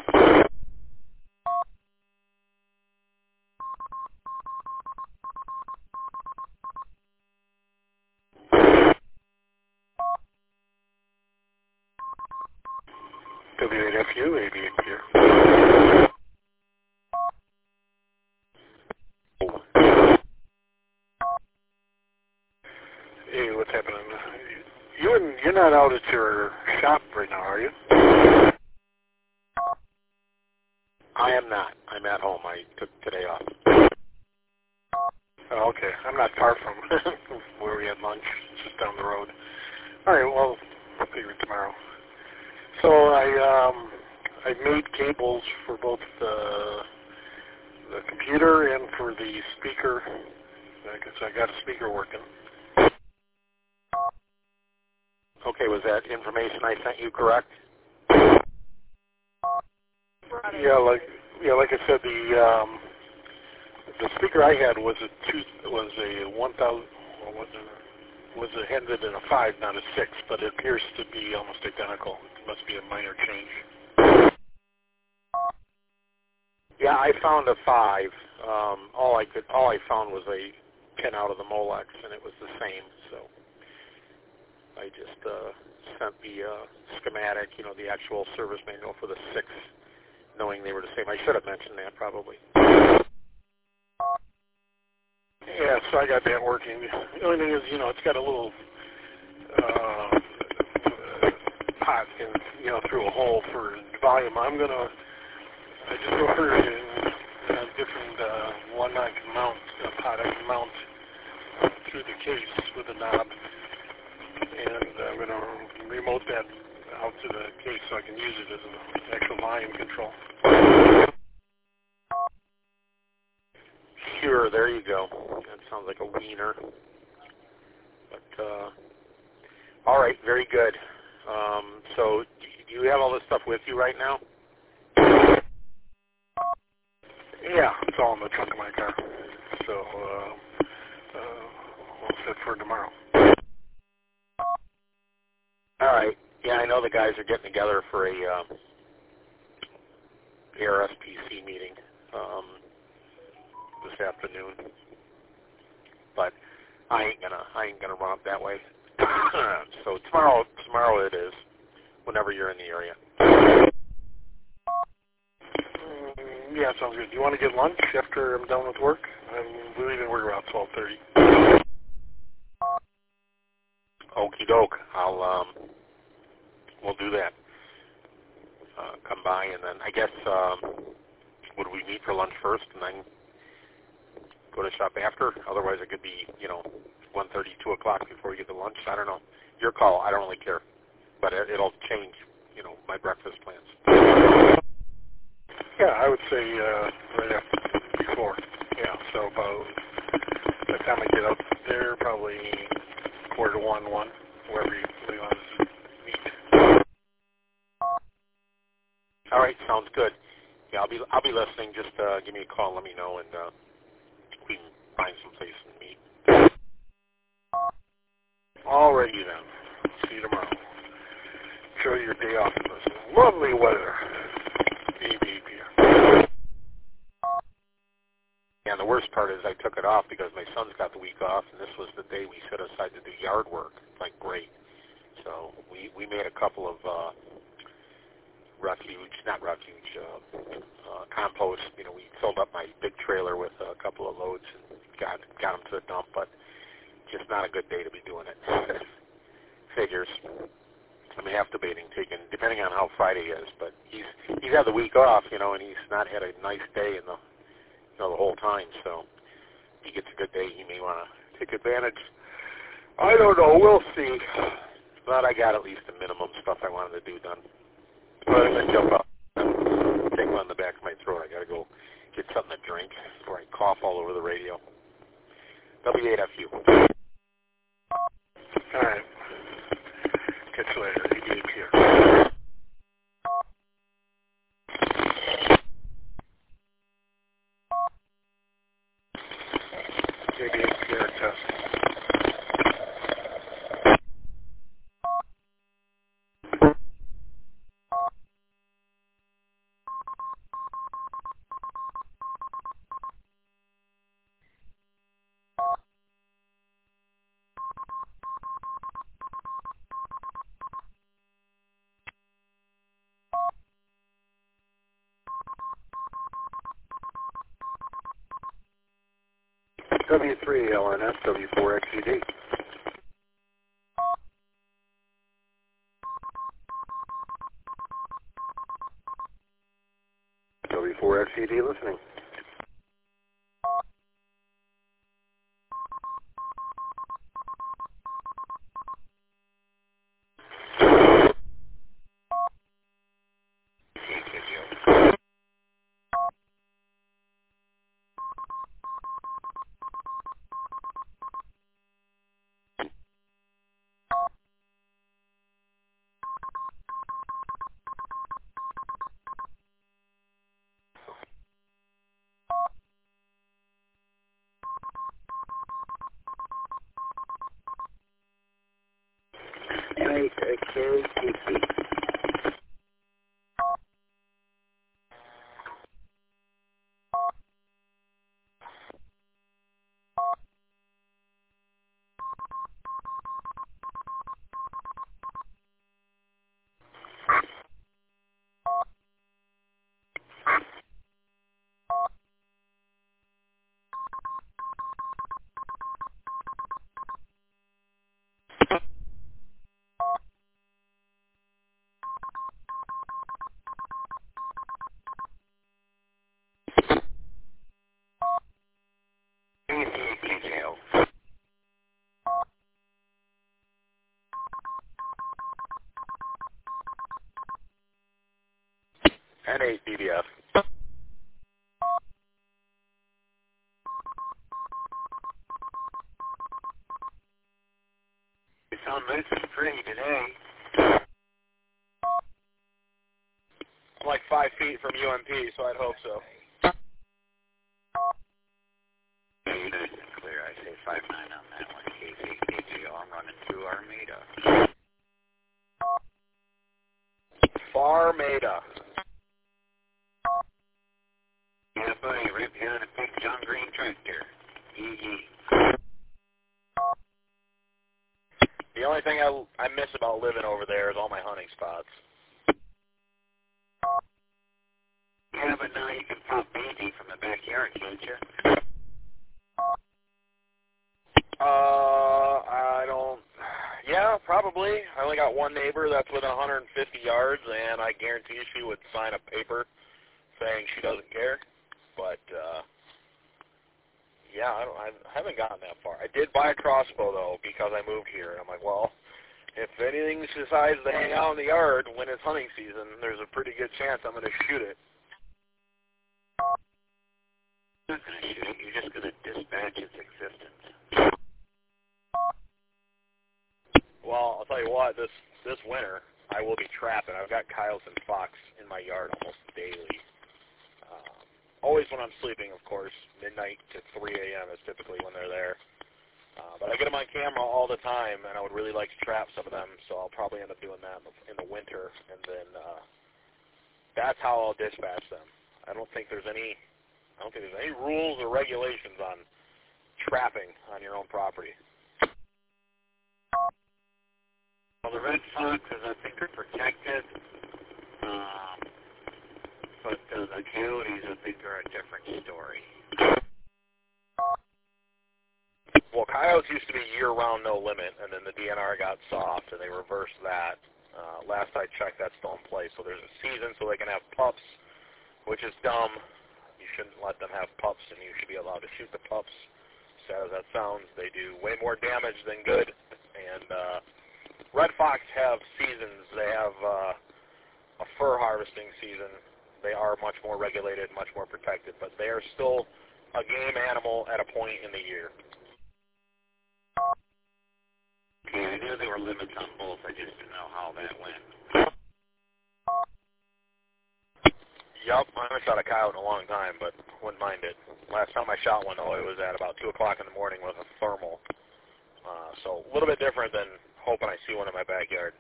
W eight F U, A B here. Hey, what's happening? You and you're not out at your shop right now, are you? I am not. I'm at home. I took today off. Oh, okay. I'm not far from where we had lunch. It's just down the road. All right. Well, I'll figure it tomorrow. So I um I made cables for both the the computer and for the speaker. I guess I got a speaker working. Okay, was that information I sent you correct? Yeah, like yeah, like I said, the um, the speaker I had was a two was a one thousand was a, was a ended in a five, not a six, but it appears to be almost identical. It must be a minor change. Yeah, I found a five. Um, all I could all I found was a pin out of the Molex, and it was the same. So I just uh, sent the uh, schematic, you know, the actual service manual for the six, knowing they were the same. I should have mentioned that probably. Yeah, so I got that working. The only thing is, you know, it's got a little uh, pot, in, you know, through a hole for volume. I'm gonna, I just ordered a, a different uh, one I can mount, a pot I can mount through the case with a knob, and I'm gonna remote that out to the case so I can use it as an actual volume control. Sure, there you go. That sounds like a wiener. But, uh, all right, very good. Um, so do you have all this stuff with you right now? Yeah, it's all in the trunk of my car. So uh, Uh, we'll set for tomorrow. All right. Yeah, I know the guys are getting together for a um, A R S P C meeting um, this afternoon, but I ain't gonna I ain't gonna run up that way. So tomorrow tomorrow it is, whenever you're in the area. Mm, yeah, sounds good. Do you want to get lunch after I'm done with work? I'm leaving work around twelve thirty. Okie doke. I'll um, we'll do that. Uh, come by, and then I guess um, would we meet for lunch first, and then go to shop after? Otherwise, it could be you know one thirty, two o'clock before you get to lunch. I don't know. Your call. I don't really care, but it, it'll change you know my breakfast plans. Yeah, I would say uh, right after before. Yeah, so about the time I get up there, probably quarter to one, one, wherever you, where you want to meet. All right, sounds good. Yeah, I'll be I'll be listening. Just uh, give me a call, let me know, and uh, we can find some place and meet. Alrighty then. See you tomorrow. Enjoy your day off in this lovely weather. Be here. And the worst part is I took it off because my son's got the week off, and this was the day we set aside to do yard work. Like, great. So we, we made a couple of uh, refuge, not refuge, uh, uh, compost. You know, we filled up my big trailer with a couple of loads and got got them to the dump, but just not a good day to be doing it. Figures. I'm half debating taking, depending on how Friday is, but he's he's had the week off, you know, and he's not had a nice day in the you know the whole time. So if he gets a good day, he may want to take advantage. I don't know. We'll see. But I got at least the minimum stuff I wanted to do done. But if I jump up and take one in the back of my throat, I got to go get something to drink before I cough all over the radio. W eight F U. All right. Catch you later. E B here. E B here test. W three L N S, W four X E D. W four X E D listening. N eight K T P. N eight D B F. You sound nice and pretty today. I'm like five feet from U M P, so I'd hope so. Nice and clear, I say five nine on that one. K C K J O, I'm running through Armada. Farmada. Yeah, buddy, right behind a big John Green tractor. Yee-yee. The only thing I, I miss about living over there is all my hunting spots. Yeah, but now you can pop baby from the backyard, can't you? Uh, I don't... Yeah, probably. I only got one neighbor that's within one hundred fifty yards, and I guarantee she would sign a paper saying she doesn't care. But, uh, yeah, I, don't, I haven't gotten that far. I did buy a crossbow, though, because I moved here. And I'm like, well, if anything decides to hang out in the yard when it's hunting season, there's a pretty good chance I'm going to shoot it. You're not going to shoot it. You're just going to dispatch its existence. Well, I'll tell you what, this this winter, I will be trapping. I've got coyotes and fox in my yard almost daily. Um, always when I'm sleeping, of course. Midnight to three a.m. is typically when they're there. Uh, but I get them on camera all the time, and I would really like to trap some of them, so I'll probably end up doing that in the, in the winter, and then uh, that's how I'll dispatch them. I don't think there's any, I don't think there's any rules or regulations on trapping on your own property. Well, the red foxes, I think, are protected, um, but uh, the coyotes, I think, are a different story. Well, coyotes used to be year-round no limit, and then the D N R got soft, and they reversed that. Uh, last I checked, that's still in place. So there's a season so they can have pups, which is dumb. You shouldn't let them have pups, and you should be allowed to shoot the pups. Sad as that sounds, they do way more damage than good, and uh, red fox have seasons. They have uh, a fur harvesting season. They are much more regulated, much more protected, but they are still a game animal at a point in the year. Okay, I knew there were limits on both. I just didn't know how that went. Yup, I haven't shot a coyote in a long time, but wouldn't mind it. Last time I shot one, though, it was at about two o'clock in the morning with a thermal. Uh, so a little bit different than hoping I see one in my backyard.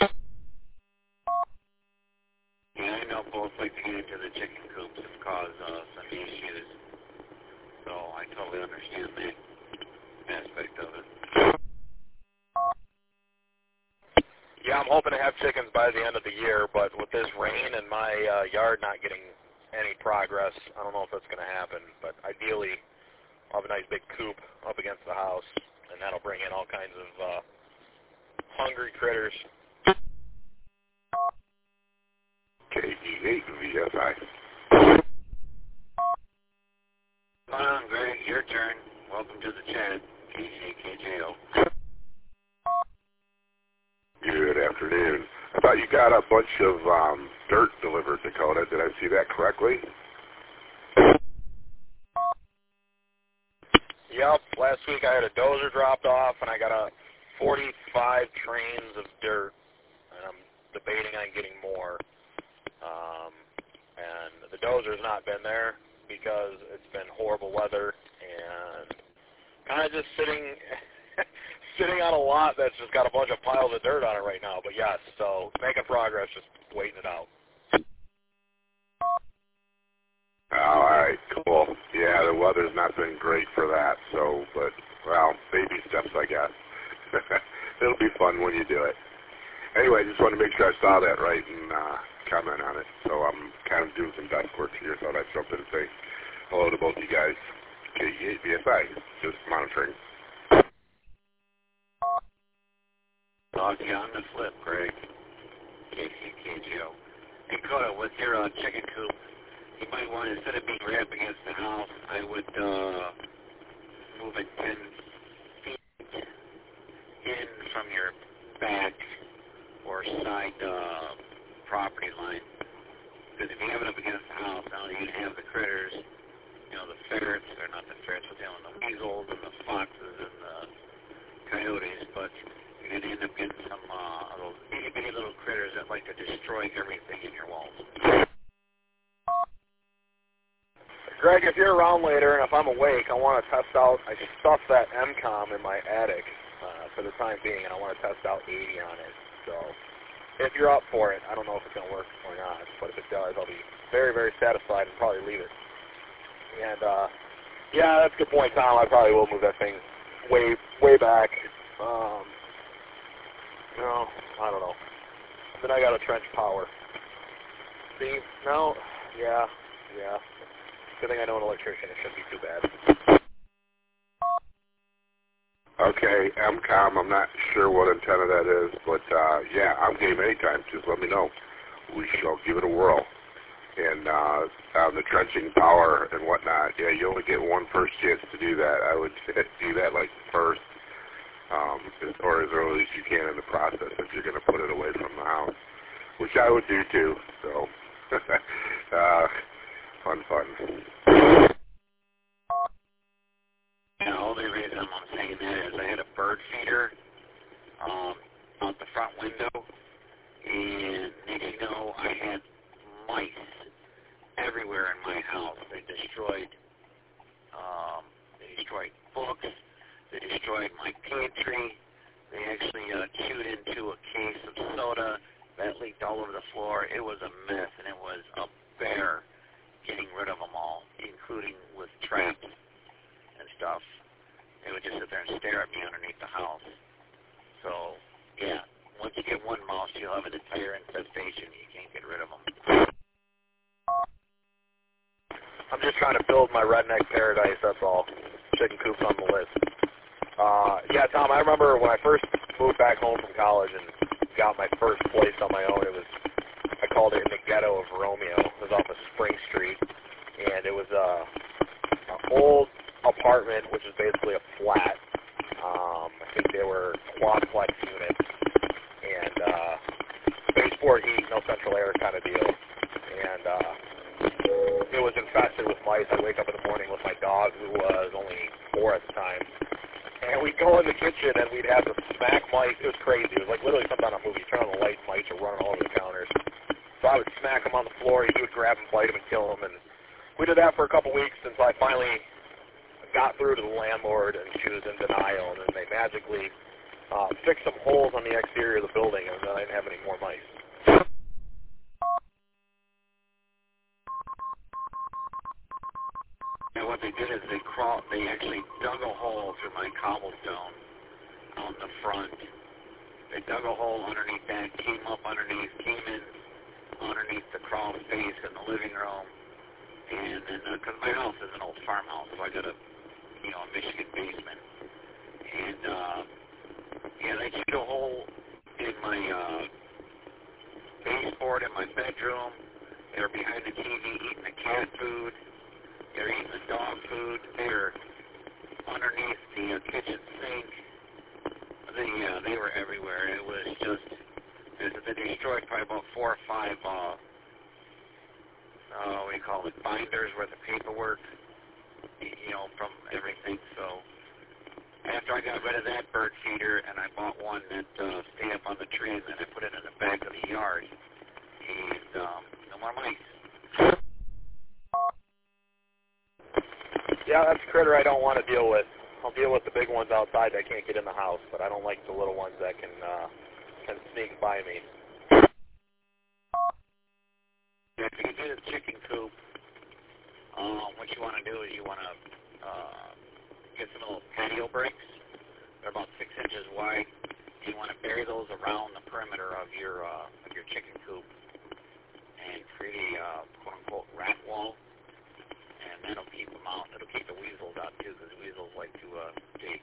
Yeah, I know both like to get into the chicken coops and cause uh, some issues. So I totally understand that aspect of it. Yeah, I'm hoping to have chickens by the end of the year, but with this rain and my uh, yard not getting any progress, I don't know if that's going to happen. But ideally, I'll have a nice big coop up against the house, and that'll bring in all kinds of uh, hungry critters. K E eight V S I. Come on, Greg, your turn. Welcome to the chat. K C K J O. Good afternoon. I thought you got a bunch of um, dirt delivered, Dakota. Did I see that correctly? Yep, last week I had a dozer dropped off, and I got a forty-five trains of dirt, and I'm debating on getting more. Um, and the dozer's not been there because it's been horrible weather and kind of just sitting sitting on a lot that's just got a bunch of piles of dirt on it right now. But yes, so making progress, just waiting it out. All right, cool. Yeah, the weather's not been great for that, so, but, well, baby steps, I guess. It'll be fun when you do it. Anyway, I just wanted to make sure I saw that right and uh, comment on it. So I'm kind of doing some desk work here, so I'd jump in and say hello to both you guys. K E eight V S I, just monitoring. Dog you on the flip, Greg. K C K J O. Hey, Dakota, with your uh, chicken coop, you might want, instead of being right up against the house, I would uh, move it ten feet in from your back or side uh, property line. Because if you have it up against the house, now you're going to have the critters, you know, the ferrets, or not the ferrets, but you know, the weasels and the foxes and the coyotes, but you're going to end up getting some uh, little bitty bitty little critters that like to destroy everything in your walls. Greg, if you're around later and if I'm awake, I want to test out, I stuffed that M COM in my attic uh, for the time being, and I want to test out eighty on it. So if you're up for it, I don't know if it's going to work or not, but if it does, I'll be very, very satisfied and probably leave it. And, uh, yeah, that's a good point, Tom. I probably will move that thing way, way back. Um, you know, I don't know. Then I got a trench power. See? No? Yeah. Yeah. Good thing I know an electrician. It shouldn't be too bad. Okay, M COM, I'm not sure what antenna that is, but, uh, yeah, I'm game anytime. Just let me know. We shall give it a whirl. And uh, on the trenching power and whatnot, yeah, you only get one first chance to do that. I would do that, like, first, um, or as early as you can in the process if you're going to put it away from the house, which I would do, too. So, uh, fun, fun. And the only reason I'm saying that is I had a bird feeder um, out the front window, and next you know, I had mice everywhere in my house. They destroyed, um, they destroyed books. They destroyed my pantry. They actually uh, chewed into a case of soda that leaked all over the floor. It was a mess, and it was a bear getting rid of them all, including with traps and stuff. They would just sit there and stare at me underneath the house. So, yeah, once you get one mouse, you'll have an entire infestation. You can't get rid of them. I'm just trying to build my redneck paradise, that's all. Chicken coop's on the list. Uh, yeah, Tom, I remember when I first moved back home from college and got my first place on my own, it was, I called it in the ghetto of Romeo. It was off of Spring Street, and it was a, a old apartment, which is basically a flat. Um, I think they were quadplex units, and uh, baseboard heat, no central air kind of deal. And uh, it was infested with mice. I'd wake up in the morning with my dog, who was only four at the time, and we'd go in the kitchen and we'd have to smack mice. It was crazy. It was like literally something on a movie. You turn on the lights, mice are running all over the counters. So I would smack them on the floor. He would grab them, bite them, and kill them. And we did that for a couple weeks until I finally got through to the landlord, and she was in denial. And then they magically uh, fixed some holes on the exterior of the building, and then I didn't have any more mice. And what they did is they crawled, they actually dug a hole through my cobblestone on the front. They dug a hole underneath that, came up underneath, came in underneath the crawl space in the living room. And then, because uh, my house is an old farmhouse, so I got a, you know, a Michigan basement. And, uh, yeah, they chewed a hole in my, uh, baseboard in my bedroom. They were behind the T V eating the cat food. They're eating the dog food. They're underneath the uh, kitchen sink. They, uh, they were everywhere. It was just, they destroyed probably about four or five, uh, uh, what do you call it, binders worth of paperwork, you know, from everything. So after I got rid of that bird feeder, and I bought one that uh, stayed up on the tree, and then I put it in the back of the yard, and um, no more mice. Yeah, that's a critter I don't want to deal with. I'll deal with the big ones outside that can't get in the house, but I don't like the little ones that can uh, can sneak by me. If you do the chicken coop, um, what you want to do is you want to uh, get some little patio bricks. They're about six inches wide. You want to bury those around the perimeter of your uh, of your chicken coop and create a uh, quote unquote rat wall. And that'll keep them out. It'll keep the weasels out too, because weasels like to uh, dig.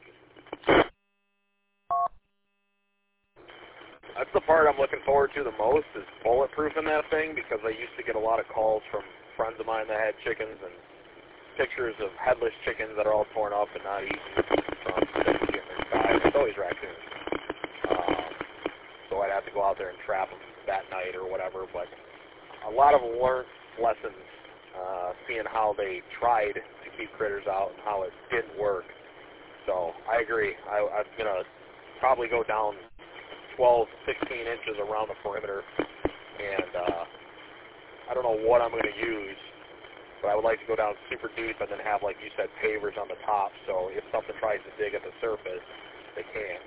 That's the part I'm looking forward to the most, is bulletproofing that thing, because I used to get a lot of calls from friends of mine that had chickens and pictures of headless chickens that are all torn up and not eaten from getting their side. It's always raccoons. Um, so I'd have to go out there and trap them that night or whatever, but a lot of learned lessons. Uh, seeing how they tried to keep critters out and how it didn't work. So I agree. I, I'm going to probably go down twelve, sixteen inches around the perimeter, and uh, I don't know what I'm going to use But I would like to go down super deep and then have, like you said, pavers on the top, so if something tries to dig at the surface, they can't.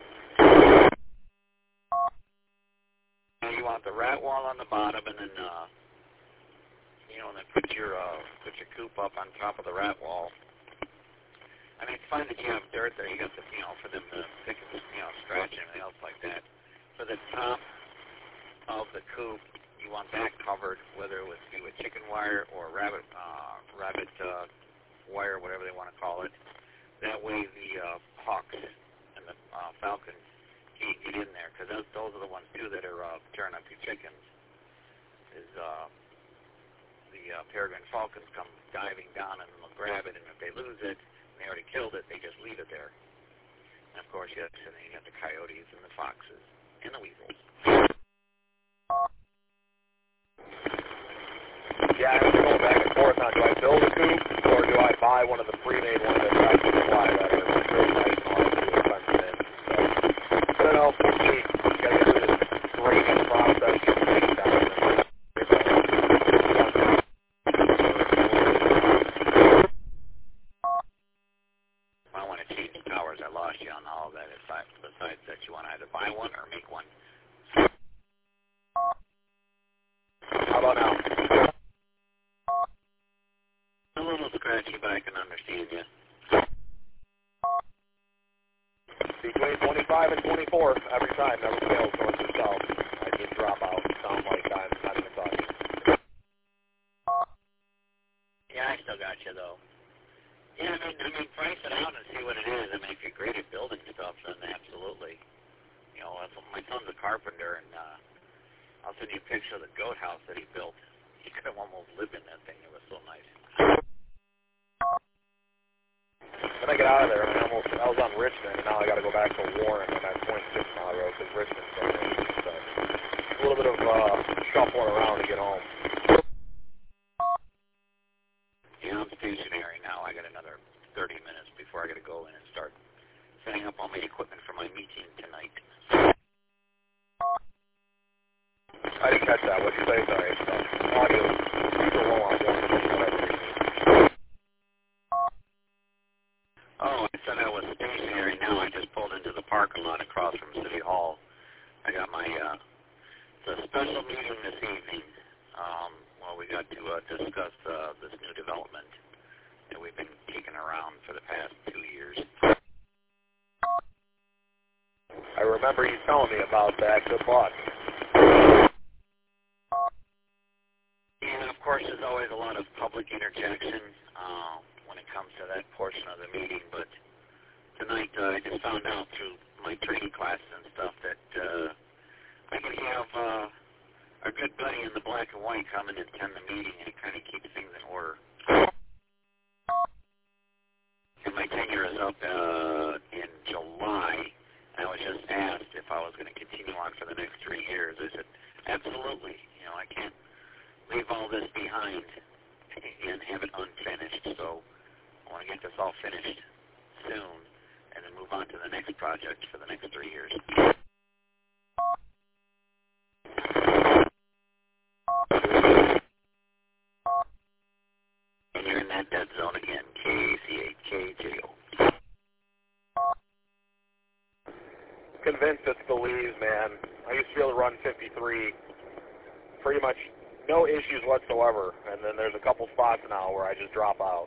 You want the rat wall on the bottom, and then, uh, you know, and then put your uh, put your coop up on top of the rat wall. I mean, it's fine that you have dirt there. You got the, you know, for them to pick and, you know, scratch and everything else like that. For the top of the coop, you want that covered, whether it was be with chicken wire or rabbit, uh, rabbit uh, wire, whatever they want to call it. That way, the uh, hawks and the uh, falcon can't get in there, because those, those are the ones too that are uh, tearing up your chickens. Is uh, the uh, peregrine falcons come diving down and they'll grab it, and if they lose it, and they already killed it, they just leave it there. And of course, yes, and then you got the coyotes and the foxes and the weasels. Yeah, I'm going back and forth on, do I build a coop, or do I buy one of the pre-made ones that I can fly that are really nice and all that expensive in? So, I don't know, we'll see. You gotta get through this grading process, get the things down, and I want to change towers. I lost you on all of that. Besides that, you want to either buy one or make one. How about now? A little scratchy, but I can understand you. Between twenty-five and twenty-four every time, never fails north or south. I just drop out, sound like I'm not even talking. Yeah, I still got you, though. Yeah, I mean, I mean, price it out and see what it is. I mean, if you're great at building stuff, then absolutely. You know, my son's a carpenter, and uh, I'll send you a picture of the goat house that he built. He could have almost lived in that thing. It was so nice. When I get out of there, I, almost, I was on Richmond, and now I got to go back to Warren on that twenty-six mile road because Richmond's so easy. So a little bit of uh, shuffling around to get home. Yeah, I'm stationary now. I got another thirty minutes before I got to go in and start setting up all my equipment for my meeting tonight. I didn't catch that. What'd you say? Sorry. Audio super low on one. Oh, I said I was stationary now. I just pulled into the parking lot across from City Hall. I got my uh, the special meeting this evening. Um, well, we got to uh, discuss uh, this new development that we've been kicking around for the past two years. I remember you telling me about that. Good luck. And, of course, there's always a lot of public interjection uh, when it comes to that portion of the meeting. But tonight uh, I just found out through my training classes and stuff that uh, I can have uh, a good buddy in the black and white come and attend the meeting, and it kind of keeps things in order. And my tenure is up uh, in July. I was just asked if I was going to continue on for the next three years. I said, absolutely. You know, I can't leave all this behind and have it unfinished. So I want to get this all finished soon and then move on to the next project for the next three years. And you're in that dead zone again. K A C eight K J O. Convinced it's the leaves, man. I used to be able to run fifty-three pretty much no issues whatsoever, and then there's a couple spots now where I just drop out.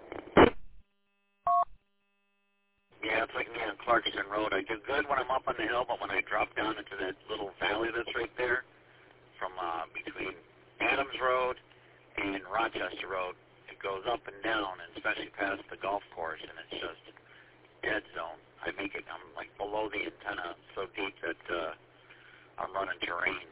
Yeah, it's like me on Clarkson Road. I do good when I'm up on the hill, but when I drop down into that little valley that's right there from uh, between Adams Road and Rochester Road, it goes up and down, and especially past the golf course, and it's just dead zone. I make it, I'm like below the antenna so deep that uh, I'm running terrain.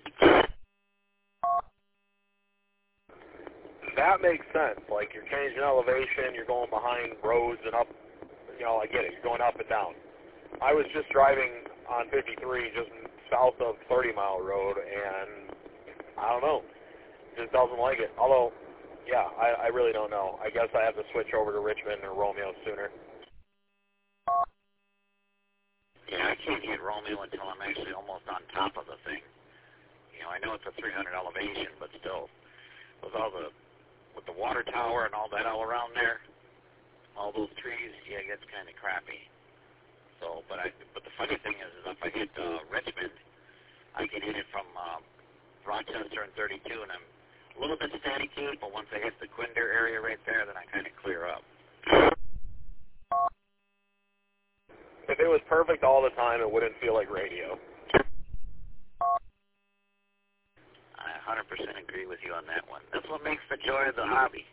That makes sense. Like, you're changing elevation, you're going behind roads and up, you know, I get it. You're going up and down. I was just driving on fifty-three just south of thirty mile road, and I don't know. Just doesn't like it. Although, yeah, I, I really don't know. I guess I have to switch over to Richmond or Romeo sooner. Yeah, I can't hit Romeo until I'm actually almost on top of the thing. You know, I know it's a three hundred elevation, but still, with all the with the water tower and all that all around there, all those trees, yeah, it gets kind of crappy. So, but I, but the funny thing is, is if I hit uh, Richmond, I can hit it from uh, Rochester and thirty-two, and I'm a little bit staticky, but once I hit the Quinder area right there, then I kind of clear up. If it was perfect all the time, it wouldn't feel like radio. I one hundred percent agree with you on that one. That's what makes the joy of the hobby.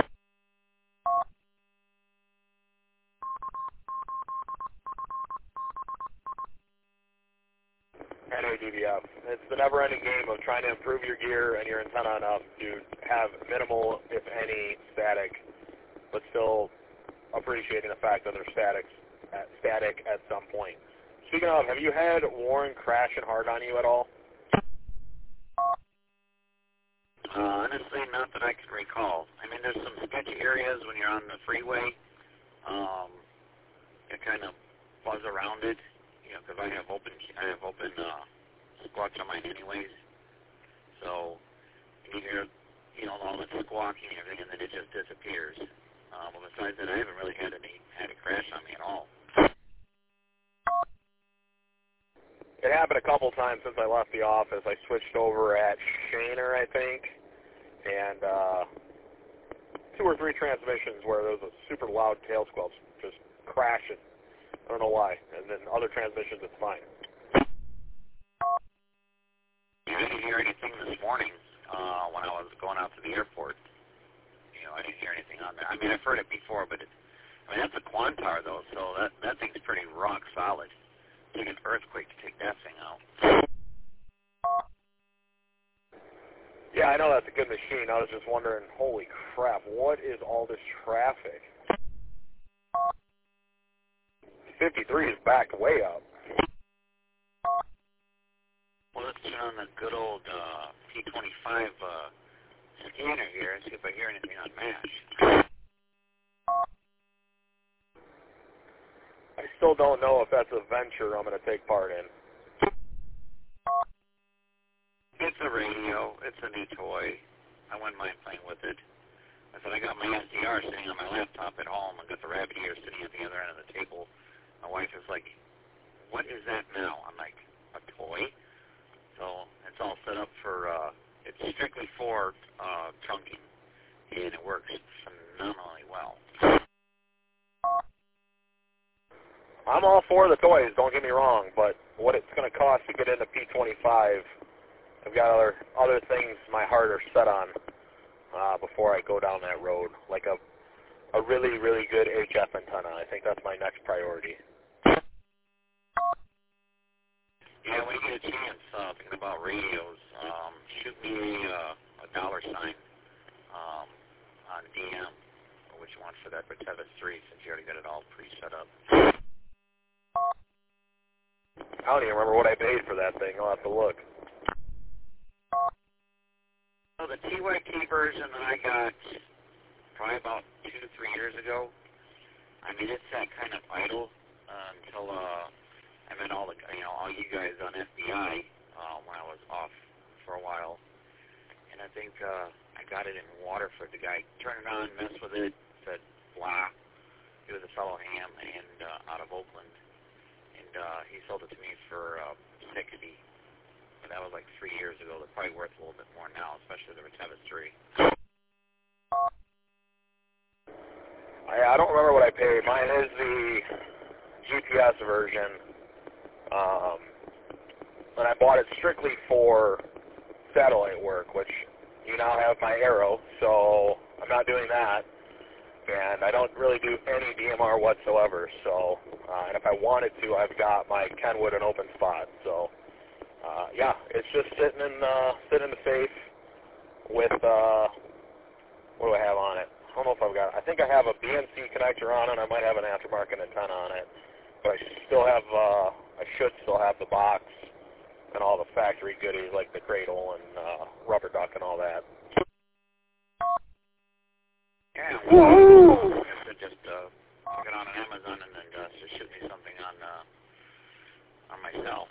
Anyway, D V F, it's the never-ending game of trying to improve your gear and your antenna enough to have minimal, if any, static, but still appreciating the fact that they're static at, static at some point. Speaking of, have you had Warren crashing hard on you at all? Uh, honestly, not that I can recall. I mean, there's some sketchy areas when you're on the freeway. Um, you kind of buzz around it, you know, because I have open, I have open uh, squawks on mine anyways. So you hear, you know, all the squawking and everything, and then it just disappears. Uh, but besides that, I haven't really had any had a crash on me at all. It happened a couple times since I left the office. I switched over at Shaner, I think, and uh, two or three transmissions where there was a super loud tail squelch just crashing. I don't know why. And then other transmissions, it's fine. I didn't hear anything this morning uh, when I was going out to the airport. You know, I didn't hear anything on there. I mean, I've heard it before, but it, I mean, that's a Quantar, though, so that, that thing's pretty rock solid. Take an earthquake to take that thing out. Yeah, I know that's a good machine. I was just wondering, holy crap, what is all this traffic? fifty-three is backed way up. Well, let's turn on the good old uh, P twenty-five uh, scanner here and see if I hear anything on MASH. I still don't know if that's a venture I'm going to take part in. It's a radio. It's a new toy. I wouldn't mind playing with it. I said I got my S D R sitting on my laptop at home. I got the rabbit ear sitting at the other end of the table. My wife is like, what is that now? I'm like, a toy? So it's all set up for, uh, it's strictly for uh, trunking, and it works phenomenally well. I'm all for the toys, don't get me wrong, but what it's going to cost to get into P twenty-five, I've got other other things my heart are set on uh, before I go down that road, like a a really, really good H F antenna. I think that's my next priority. Yeah, when you get a chance, uh, thinking about radios, um, shoot me a, uh, a dollar sign um, on D M, or what you want for that Retevis three, since you already got it all pre-set up. I don't even remember what I paid for that thing. I'll have to look. So the T Y T version that I got probably about two, three years ago, I mean, it's that kind of idle uh, until uh, I met all the, you know, all you guys on F B I uh, when I was off for a while. And I think uh, I got it in Waterford. The guy turned it on, messed with it, said, blah. He was a fellow ham and uh, out of Oakland. And uh, he sold it to me for uh, sixty. And that was like three years ago. They're probably worth a little bit more now, especially the Retevis three. I, I don't remember what I paid. Mine is the G P S version. Um, and I bought it strictly for satellite work, which you now have my Arrow, so I'm not doing that. And I don't really do any D M R whatsoever. So, uh, and if I wanted to, I've got my Kenwood and Open Spot. So, uh, yeah, it's just sitting in uh, sitting in the safe with uh, what do I have on it? I don't know if I've got. I think I have a B N C connector on it. I might have an aftermarket antenna on it, but I still have. Uh, I should still have the box and all the factory goodies like the cradle and uh, rubber duck and all that. Yeah, well, I just uh, check it on Amazon and then uh, just shoot me something on uh, on myself.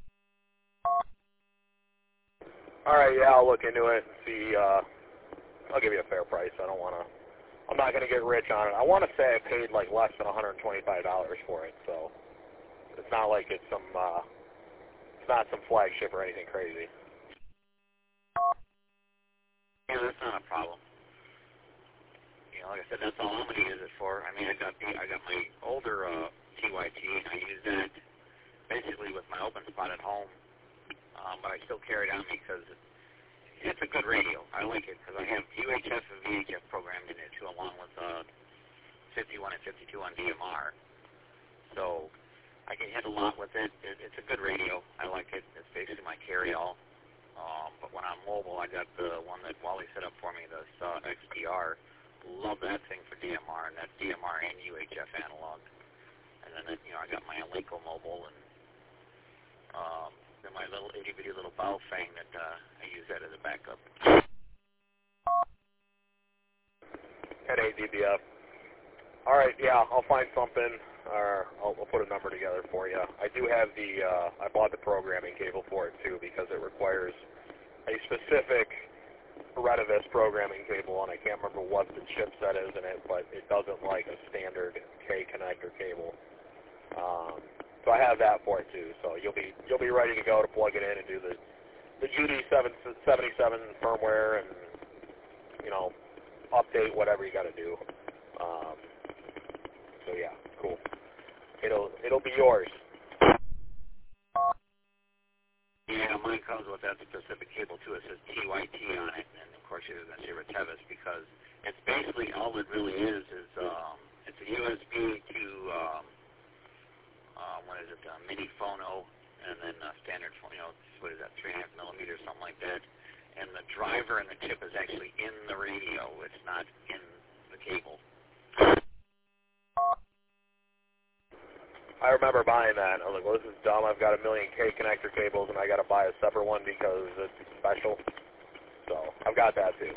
All right, yeah, I'll look into it and see uh, I'll give you a fair price. I don't want to. I'm not going to get rich on it. I want to say I paid like less than one hundred twenty-five dollars for it, so it's not like it's some. Uh, it's not some flagship or anything crazy. Yeah, that's not a problem. You know, like I said, that's all I'm going to use it for. I mean, I got the, I got my older uh, T Y T, and I use that basically with my open spot at home. Um, but I still carry it on me because it's a good radio. I like it because I have U H F and V H F programmed in it too, along with uh, fifty-one and fifty-two on D M R. So I can hit a lot with it. it. It's a good radio. I like it. It's basically my carry-all. Um, but when I'm mobile, I got the one that Wally set up for me, the uh, X D R. Love that thing for D M R, and that's D M R and U H F analog. And then, you know, I got my Alinco mobile and um, then my little itty-bitty little Baofeng that uh, I use that as a backup. At A D B F. All right, yeah, I'll find something, or I'll, I'll put a number together for you. I do have the, uh, I bought the programming cable for it too because it requires a specific Retevis programming cable, and I can't remember what the chipset is in it, but it doesn't like a standard K connector cable. Um, so I have that for it too. So you'll be you'll be ready to go to plug it in and do the the G D seven seventy-seven firmware and you know update whatever you got to do. Um, so yeah, cool. It'll it'll be yours. Yeah, mine comes with that specific cable too. It says T Y T on it, and of course you're going to say Retevis because it's basically all it really is is um, it's a U S B to um, uh, what is it, uh, mini phono, and then uh, standard phone. You know, what is that, three and a half millimeters, something like that. And the driver and the chip is actually in the radio. It's not in the cable. I remember buying that. I was like, well, this is dumb. I've got a million K connector cables, and I got to buy a separate one because it's special. So I've got that too.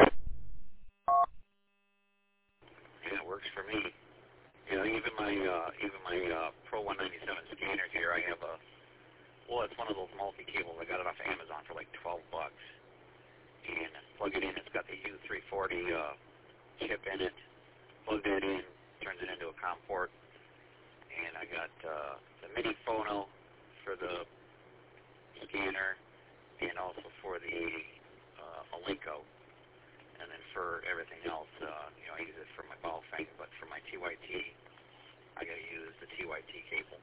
Yeah, it works for me. You know, even my uh, even my uh, Pro one ninety-seven scanner here, I have a well, it's one of those multi cables. I got it off of Amazon for like twelve bucks, and plug it in. It's got the U three forty uh, chip in it. Plug that in, turns it into a COM port. And I got uh, the mini phono for the scanner and also for the uh, Alinco. And then for everything else, uh, you know, I use it for my Baofeng, but for my T Y T, I got to use the T Y T cable.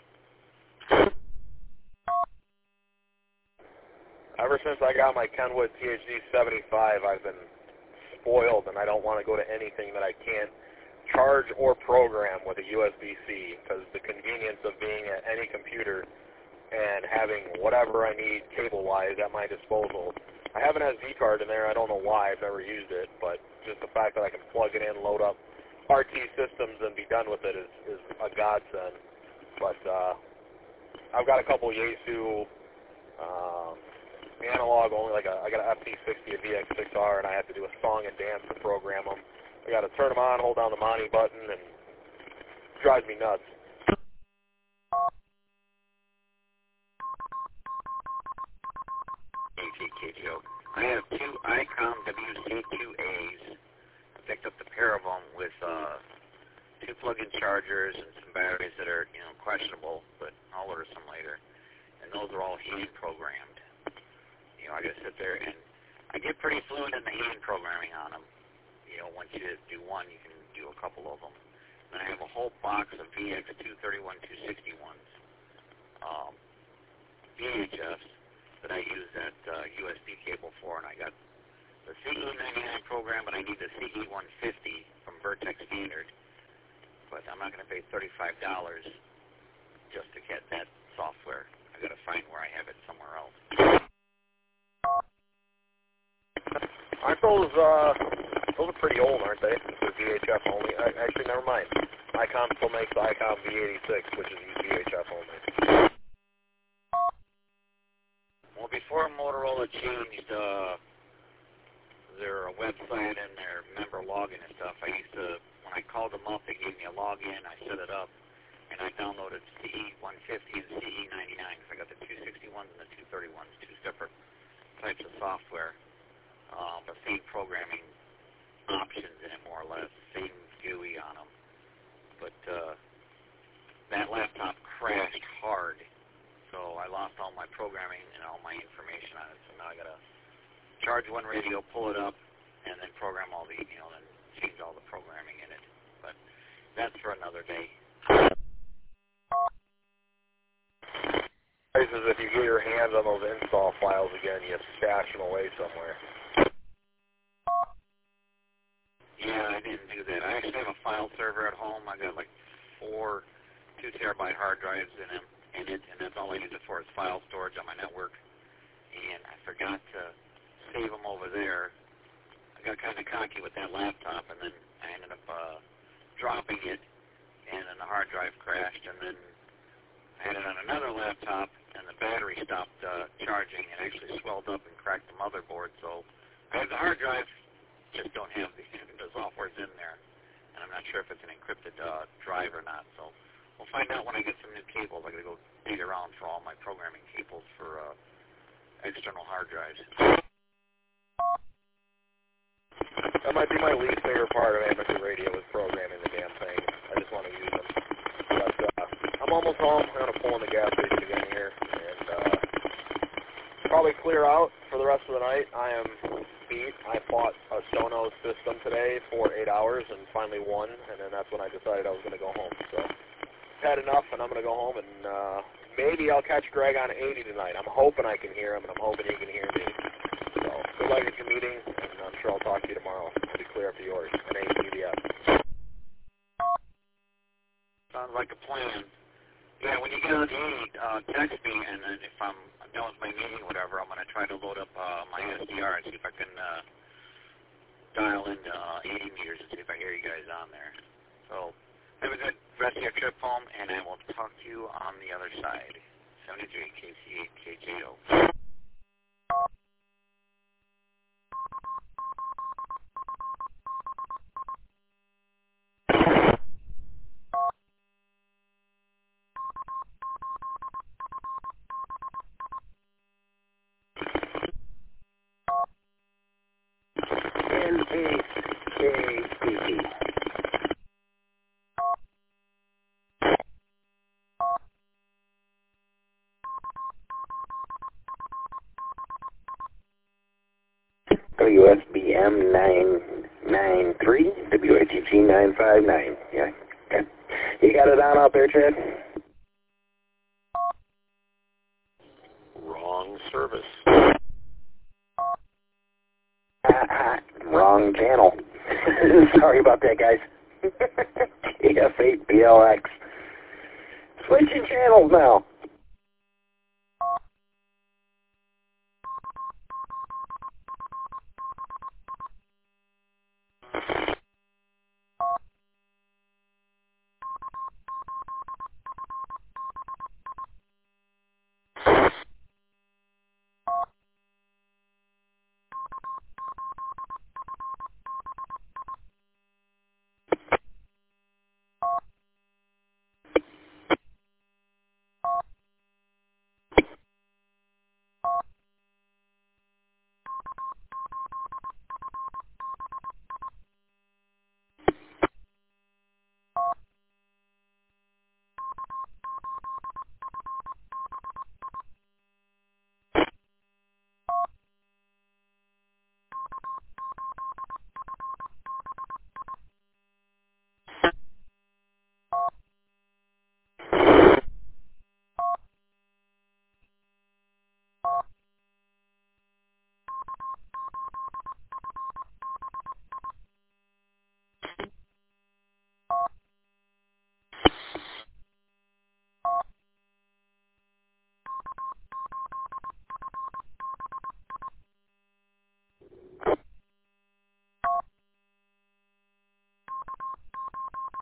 Ever since I got my Kenwood T H D seventy-five, I've been spoiled, and I don't want to go to anything that I can't charge or program with a U S B C because the convenience of being at any computer and having whatever I need cable-wise at my disposal. I have an S D card in there. I don't know why. I've never used it, but just the fact that I can plug it in, load up R T systems, and be done with it is, is a godsend. But uh, I've got a couple Yaesu um, analog only, like a, I got an F T sixty, a V X six R, and I have to do a song and dance to program them. I got to turn them on, hold down the Monty button, and it drives me nuts. I have two ICOM W C two A's. I picked up the pair of them with uh, two plug-in chargers and some batteries that are, you know, questionable, but I'll order some later. And those are all hand programmed. You know, I got to sit there and I get pretty fluent in the hand programming on them. You know, once you do one, you can do a couple of them. Then I have a whole box of V X two thirty-one, two sixty-ones, um, V H Fs that I use that uh, U S B cable for, and I got the C E ninety-nine program, but I need the C E one fifty from Vertex Standard. But I'm not going to pay thirty-five dollars just to get that software. I got to find where I have it somewhere else. Aren't those, uh, those are pretty old, aren't they? They're V H F only. Uh, actually, never mind. ICOM still makes the ICOM V eighty-six, which is V H F only. Well, before Motorola changed uh, their website and their member login and stuff, I used to, when I called them up, they gave me a login, I set it up, and I downloaded C E one fifty and C E ninety-nine, because I got the two sixty-ones and the two thirty-ones, two separate types of software. Uh, but same programming options in it, more or less, same G U I on them. But uh, that laptop crashed hard, so I lost all my programming and all my information on it. So now I got to charge one radio, pull it up, and then program all the, you know, then change all the programming in it. But that's for another day. Is if you get your hands on those install files again, you stash them away somewhere. Yeah, I didn't do that. I actually have a file server at home. I got like four two terabyte hard drives in it, in it, and that's all I use it for is file storage on my network. And I forgot to save them over there. I got kind of cocky with that laptop, and then I ended up uh, dropping it, and then the hard drive crashed, and then I had it on another laptop, and the battery stopped uh, charging and actually swelled up and cracked the motherboard. So I have the hard drive, just don't have the, the software's in there, and I'm not sure if it's an encrypted uh, drive or not. So we'll find out when I get some new cables. I got to go dig around for all my programming cables for uh, external hard drives. That might be my least favorite part of amateur radio is programming the damn thing. I just want to use them. But uh, I'm almost home. I'm going to pull in the gas station again here and uh, probably clear out for the rest of the night. I am beat. I fought a Sonos system today for eight hours and finally won, and then that's when I decided I was going to go home. So I've had enough, and I'm going to go home, and uh, maybe I'll catch Greg on eighty tonight. I'm hoping I can hear him, and I'm hoping he can hear me. So good luck at your meeting, and I'm sure I'll talk to you tomorrow. I'll be clear up to yours. N A C B S. Sounds like a plan. Yeah, when you get on eighty, uh, text me, and then if I'm done with my meeting or whatever, I'm going to try to load up uh, my S D R and see if I can uh, dial into uh, eighty meters and see if I hear you guys on there. So have a good rest of your trip home, and I will talk to you on the other side. seventy-three K C eight K J O. N A K P P. W S B M nine nine three, W A T G nine five nine. Yeah. Okay. You got it on out there, Chad? Wrong service. Ah, wrong channel. Sorry about that, guys. K F eight B L X. Switching channels now.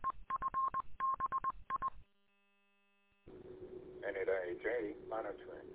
N A H A monitoring.